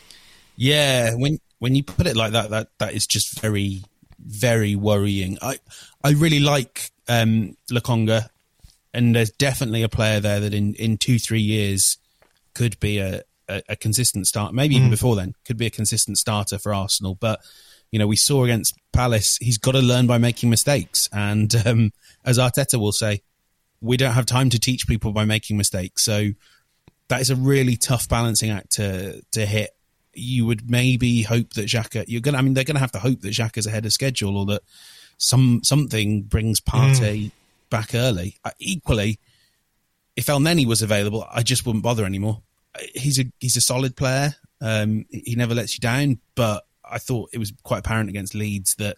Yeah, when when you put it like that, that that is just very, very worrying. I I really like um, Lokonga, and there's definitely a player there that in, in two, three years could be a, a, a consistent start, maybe even mm. before then, could be a consistent starter for Arsenal. But, you know, we saw against Palace, he's got to learn by making mistakes. And um, as Arteta will say, we don't have time to teach people by making mistakes. So that is a really tough balancing act to to hit. You would maybe hope that Xhaka, you're gonna, I mean, they're going to have to hope that Xhaka's ahead of schedule, or that some something brings Partey mm. back early. Uh, equally, if Elneny was available, I just wouldn't bother anymore. He's a he's a solid player. Um, he never lets you down, but I thought it was quite apparent against Leeds that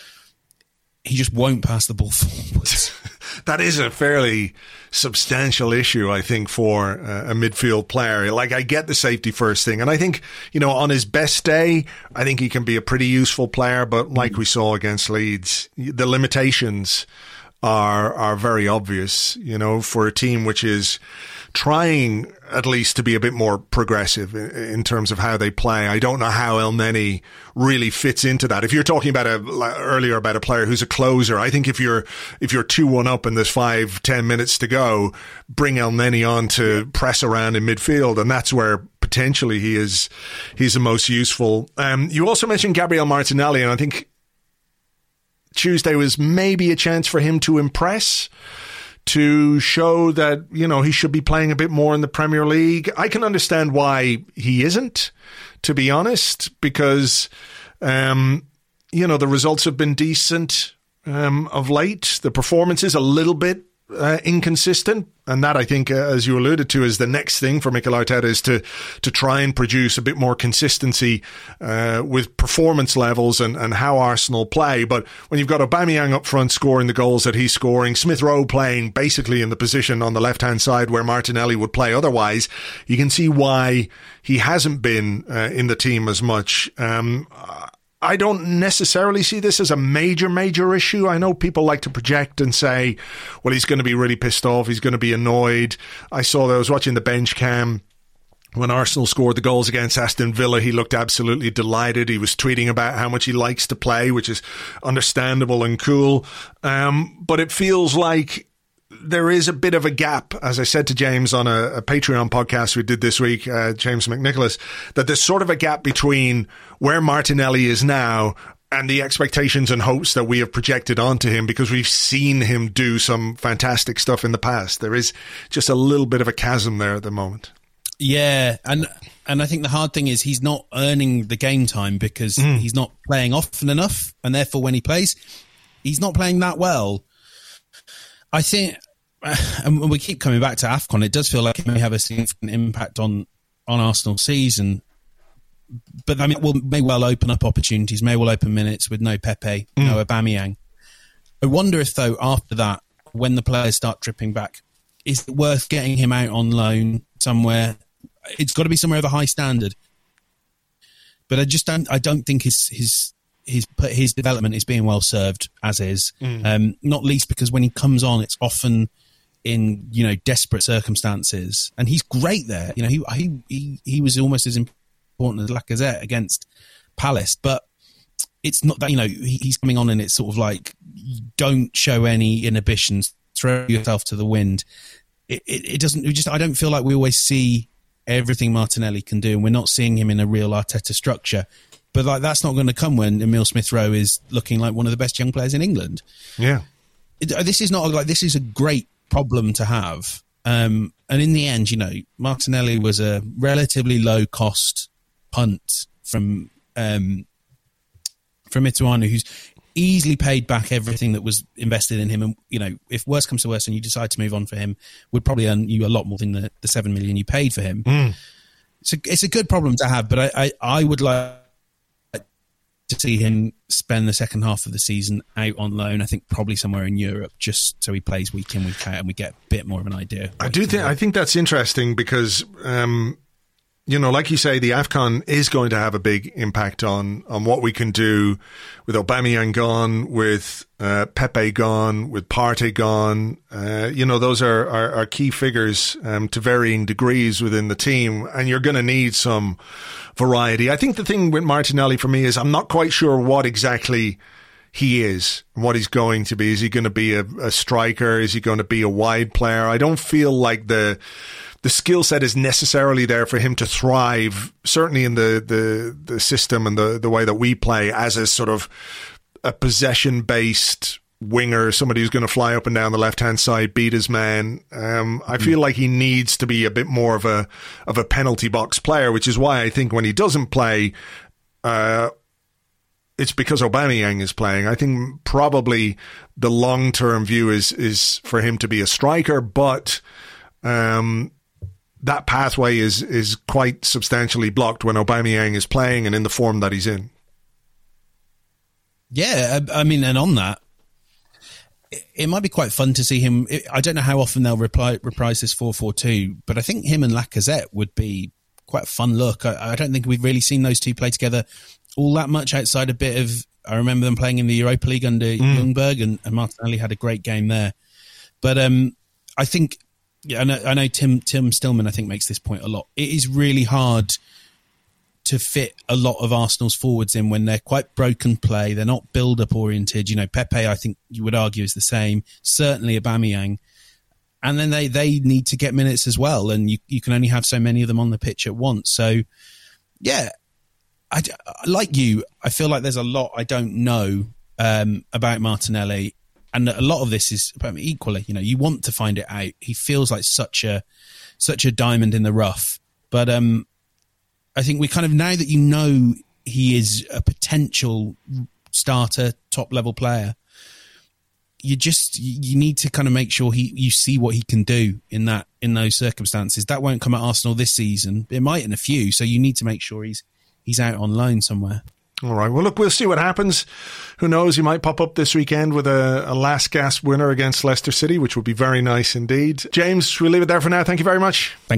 he just won't pass the ball forwards. That is a fairly substantial issue, I think, for a midfield player. Like, I get the safety first thing, and I think, you know, on his best day, I think he can be a pretty useful player, but like we saw against Leeds, the limitations are are very obvious, you know, for a team which is trying at least to be a bit more progressive in, in terms of how they play. I don't know how Elneny really fits into that. If you're talking about a earlier about a player who's a closer, I think if you're if you're two one up and there's five ten minutes to go, bring Elneny on to press around in midfield, and that's where potentially he is he's the most useful. Um, you also mentioned Gabriel Martinelli, and I think Tuesday was maybe a chance for him to impress, to show that, you know, he should be playing a bit more in the Premier League. I can understand why he isn't, to be honest, because, um, you know, the results have been decent um, of late. The performance is a little bit uh, inconsistent. And that, I think, uh, as you alluded to, is the next thing for Mikel Arteta, is to to try and produce a bit more consistency uh, with performance levels and, and how Arsenal play. But when you've got Aubameyang up front scoring the goals that he's scoring, Smith Rowe playing basically in the position on the left-hand side where Martinelli would play otherwise, you can see why he hasn't been uh, in the team as much. Um, I don't necessarily see this as a major, major issue. I know people like to project and say, well, he's going to be really pissed off. He's going to be annoyed. I saw that I was watching the bench cam when Arsenal scored the goals against Aston Villa. He looked absolutely delighted. He was tweeting about how much he likes to play, which is understandable and cool. Um, but it feels like there is a bit of a gap, as I said to James on a, a Patreon podcast we did this week, uh, James McNicholas, that there's sort of a gap between where Martinelli is now and the expectations and hopes that we have projected onto him, because we've seen him do some fantastic stuff in the past. There is just a little bit of a chasm there at the moment. Yeah, and and I think the hard thing is he's not earning the game time because mm. he's not playing often enough, and therefore when he plays, he's not playing that well. I think, and we keep coming back to AFCON, it does feel like it may have a significant impact on, on Arsenal's season. But I mean, it will, may well open up opportunities, may well open minutes with no Pepe, mm. no Aubameyang. I wonder if, though, after that, when the players start tripping back, is it worth getting him out on loan somewhere? It's got to be somewhere of a high standard. But I just don't, I don't think his, his, his, his development is being well served as is. Mm. Um, not least because when he comes on, it's often in, you know, desperate circumstances. And he's great there. You know, he, he, he, he was almost as important as Lacazette against Palace. But it's not that, you know, he, he's coming on and it's sort of like, don't show any inhibitions, throw yourself to the wind. It, it, it doesn't, we just, I don't feel like we always see everything Martinelli can do, and we're not seeing him in a real Arteta structure. But like, that's not going to come when Emile Smith-Rowe is looking like one of the best young players in England. Yeah. It, this is not like, this is a great problem to have. Um, and in the end, you know, Martinelli was a relatively low cost punt from, um, from Ituano, who's easily paid back everything that was invested in him. And, you know, if worse comes to worse and you decide to move on for him, would probably earn you a lot more than the, the seven million you paid for him. Mm. So it's a good problem to have, but I, I, I would like to see him spend the second half of the season out on loan. I think probably somewhere in Europe, just so he plays week in, week out, and we get a bit more of an idea. I do think, I think that's interesting because, um, you know, like you say, the AFCON is going to have a big impact on, on what we can do with Aubameyang gone, with uh, Pepe gone, with Partey gone. Uh, you know, those are, are, are key figures um, to varying degrees within the team, and you're going to need some variety. I think the thing with Martinelli for me is I'm not quite sure what exactly he is, what he's going to be. Is he going to be a, a striker? Is he going to be a wide player? I don't feel like the the skill set is necessarily there for him to thrive, certainly in the, the, the system and the, the way that we play, as a sort of a possession-based winger, somebody who's going to fly up and down the left-hand side, beat his man. Um, I feel like he needs to be a bit more of a of a penalty box player, which is why I think when he doesn't play, uh, it's because Aubameyang is playing. I think probably the long-term view is is for him to be a striker, but um, that pathway is is quite substantially blocked when Aubameyang is playing and in the form that he's in. Yeah, I, I mean, and on that, it, it might be quite fun to see him. It, I don't know how often they'll reply, reprise this four four two, but I think him and Lacazette would be quite a fun look. I, I don't think we've really seen those two play together all that much outside a bit of, I remember them playing in the Europa League under mm. Ljungberg, and, and Martinelli had a great game there. But um, I think, yeah, I know, I know Tim Tim Stillman, I think, makes this point a lot. It is really hard to fit a lot of Arsenal's forwards in when they're quite broken play. They're not build-up oriented. You know, Pepe, I think you would argue, is the same. Certainly Aubameyang. And then they, they need to get minutes as well, and you, you can only have so many of them on the pitch at once. So, yeah, I, like you, I feel like there's a lot I don't know um, about Martinelli. And a lot of this is I mean, equally, you know, you want to find it out. He feels like such a such a diamond in the rough. But um, I think we kind of, now that you know he is a potential starter, top level player, you just you need to kind of make sure he you see what he can do in that in those circumstances. That won't come at Arsenal this season. It might in a few. So you need to make sure he's he's out on loan somewhere. All right. Well, look, we'll see what happens. Who knows? He might pop up this weekend with a, a last gasp winner against Leicester City, which would be very nice indeed. James, we'll leave it there for now. Thank you very much. Thank you.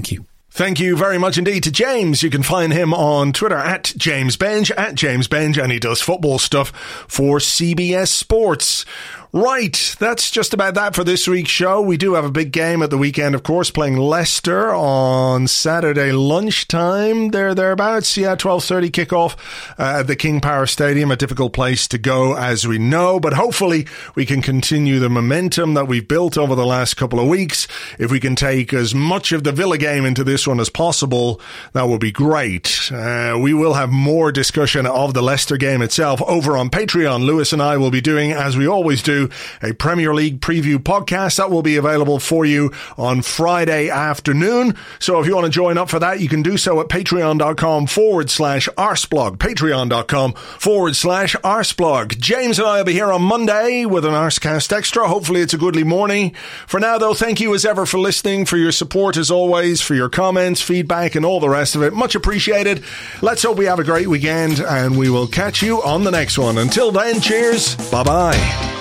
Thank you very much indeed to James. You can find him on Twitter at James Benge, at James Benge, and he does football stuff for C B S Sports. Right, that's just about that for this week's show. We do have a big game at the weekend, of course, playing Leicester on Saturday lunchtime. There, thereabouts. Yeah, twelve thirty kickoff uh, at the King Power Stadium. A difficult place to go, as we know, but hopefully we can continue the momentum that we've built over the last couple of weeks. If we can take as much of the Villa game into this one as possible, that would be great. Uh, we will have more discussion of the Leicester game itself over on Patreon. Lewis and I will be doing, as we always do, a Premier League preview podcast that will be available for you on Friday afternoon. So if you want to join up for that, you can do so at patreon.com forward slash arseblog. Patreon.com forward slash arseblog. James and I will be here on Monday with an Arsecast Extra. Hopefully it's a goodly morning. For now, though, thank you as ever for listening, for your support as always, for your comments, feedback, and all the rest of it. Much appreciated. Let's hope we have a great weekend, and we will catch you on the next one. Until then, cheers. Bye-bye.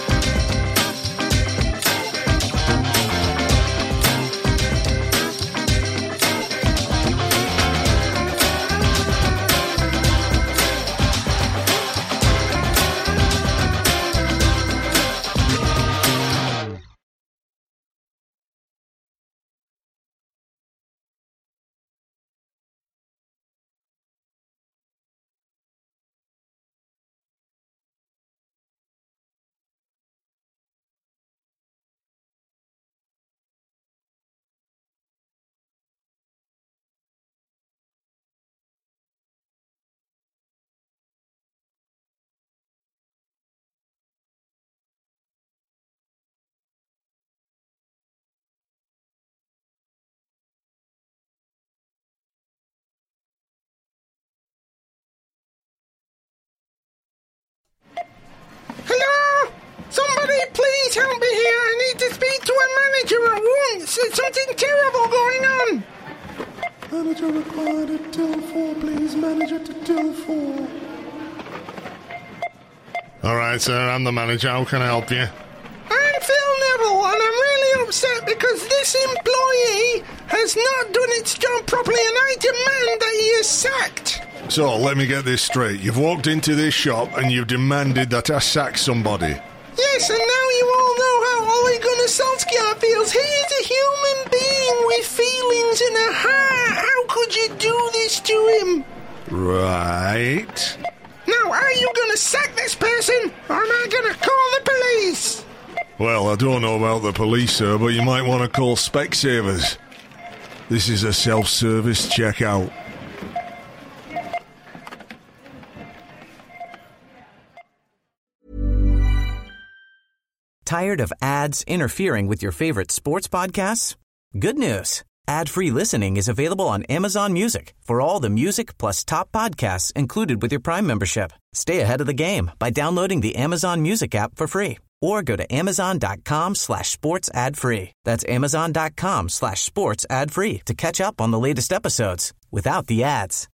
Hello? Somebody please help me here. I need to speak to a manager at once. There's something terrible going on. Manager required at till four, please. Manager to till four. All right, sir. I'm the manager. How can I help you? I'm Phil Neville, and I'm really upset because this employee has not done its job properly, and I demand that he is sacked. So, let me get this straight. You've walked into this shop and you've demanded that I sack somebody. Yes, and now you all know how Ole Gunnar Solskjaer feels. He is a human being with feelings and a heart. How could you do this to him? Right. Now, are you going to sack this person, or am I going to call the police? Well, I don't know about the police, sir, but you might want to call Specsavers. This is a self-service checkout. Tired of ads interfering with your favorite sports podcasts? Good news. Ad-free listening is available on Amazon Music for all the music plus top podcasts included with your Prime membership. Stay ahead of the game by downloading the Amazon Music app for free or go to amazon.com slash sports ad free. That's amazon.com slash sports ad free to catch up on the latest episodes without the ads.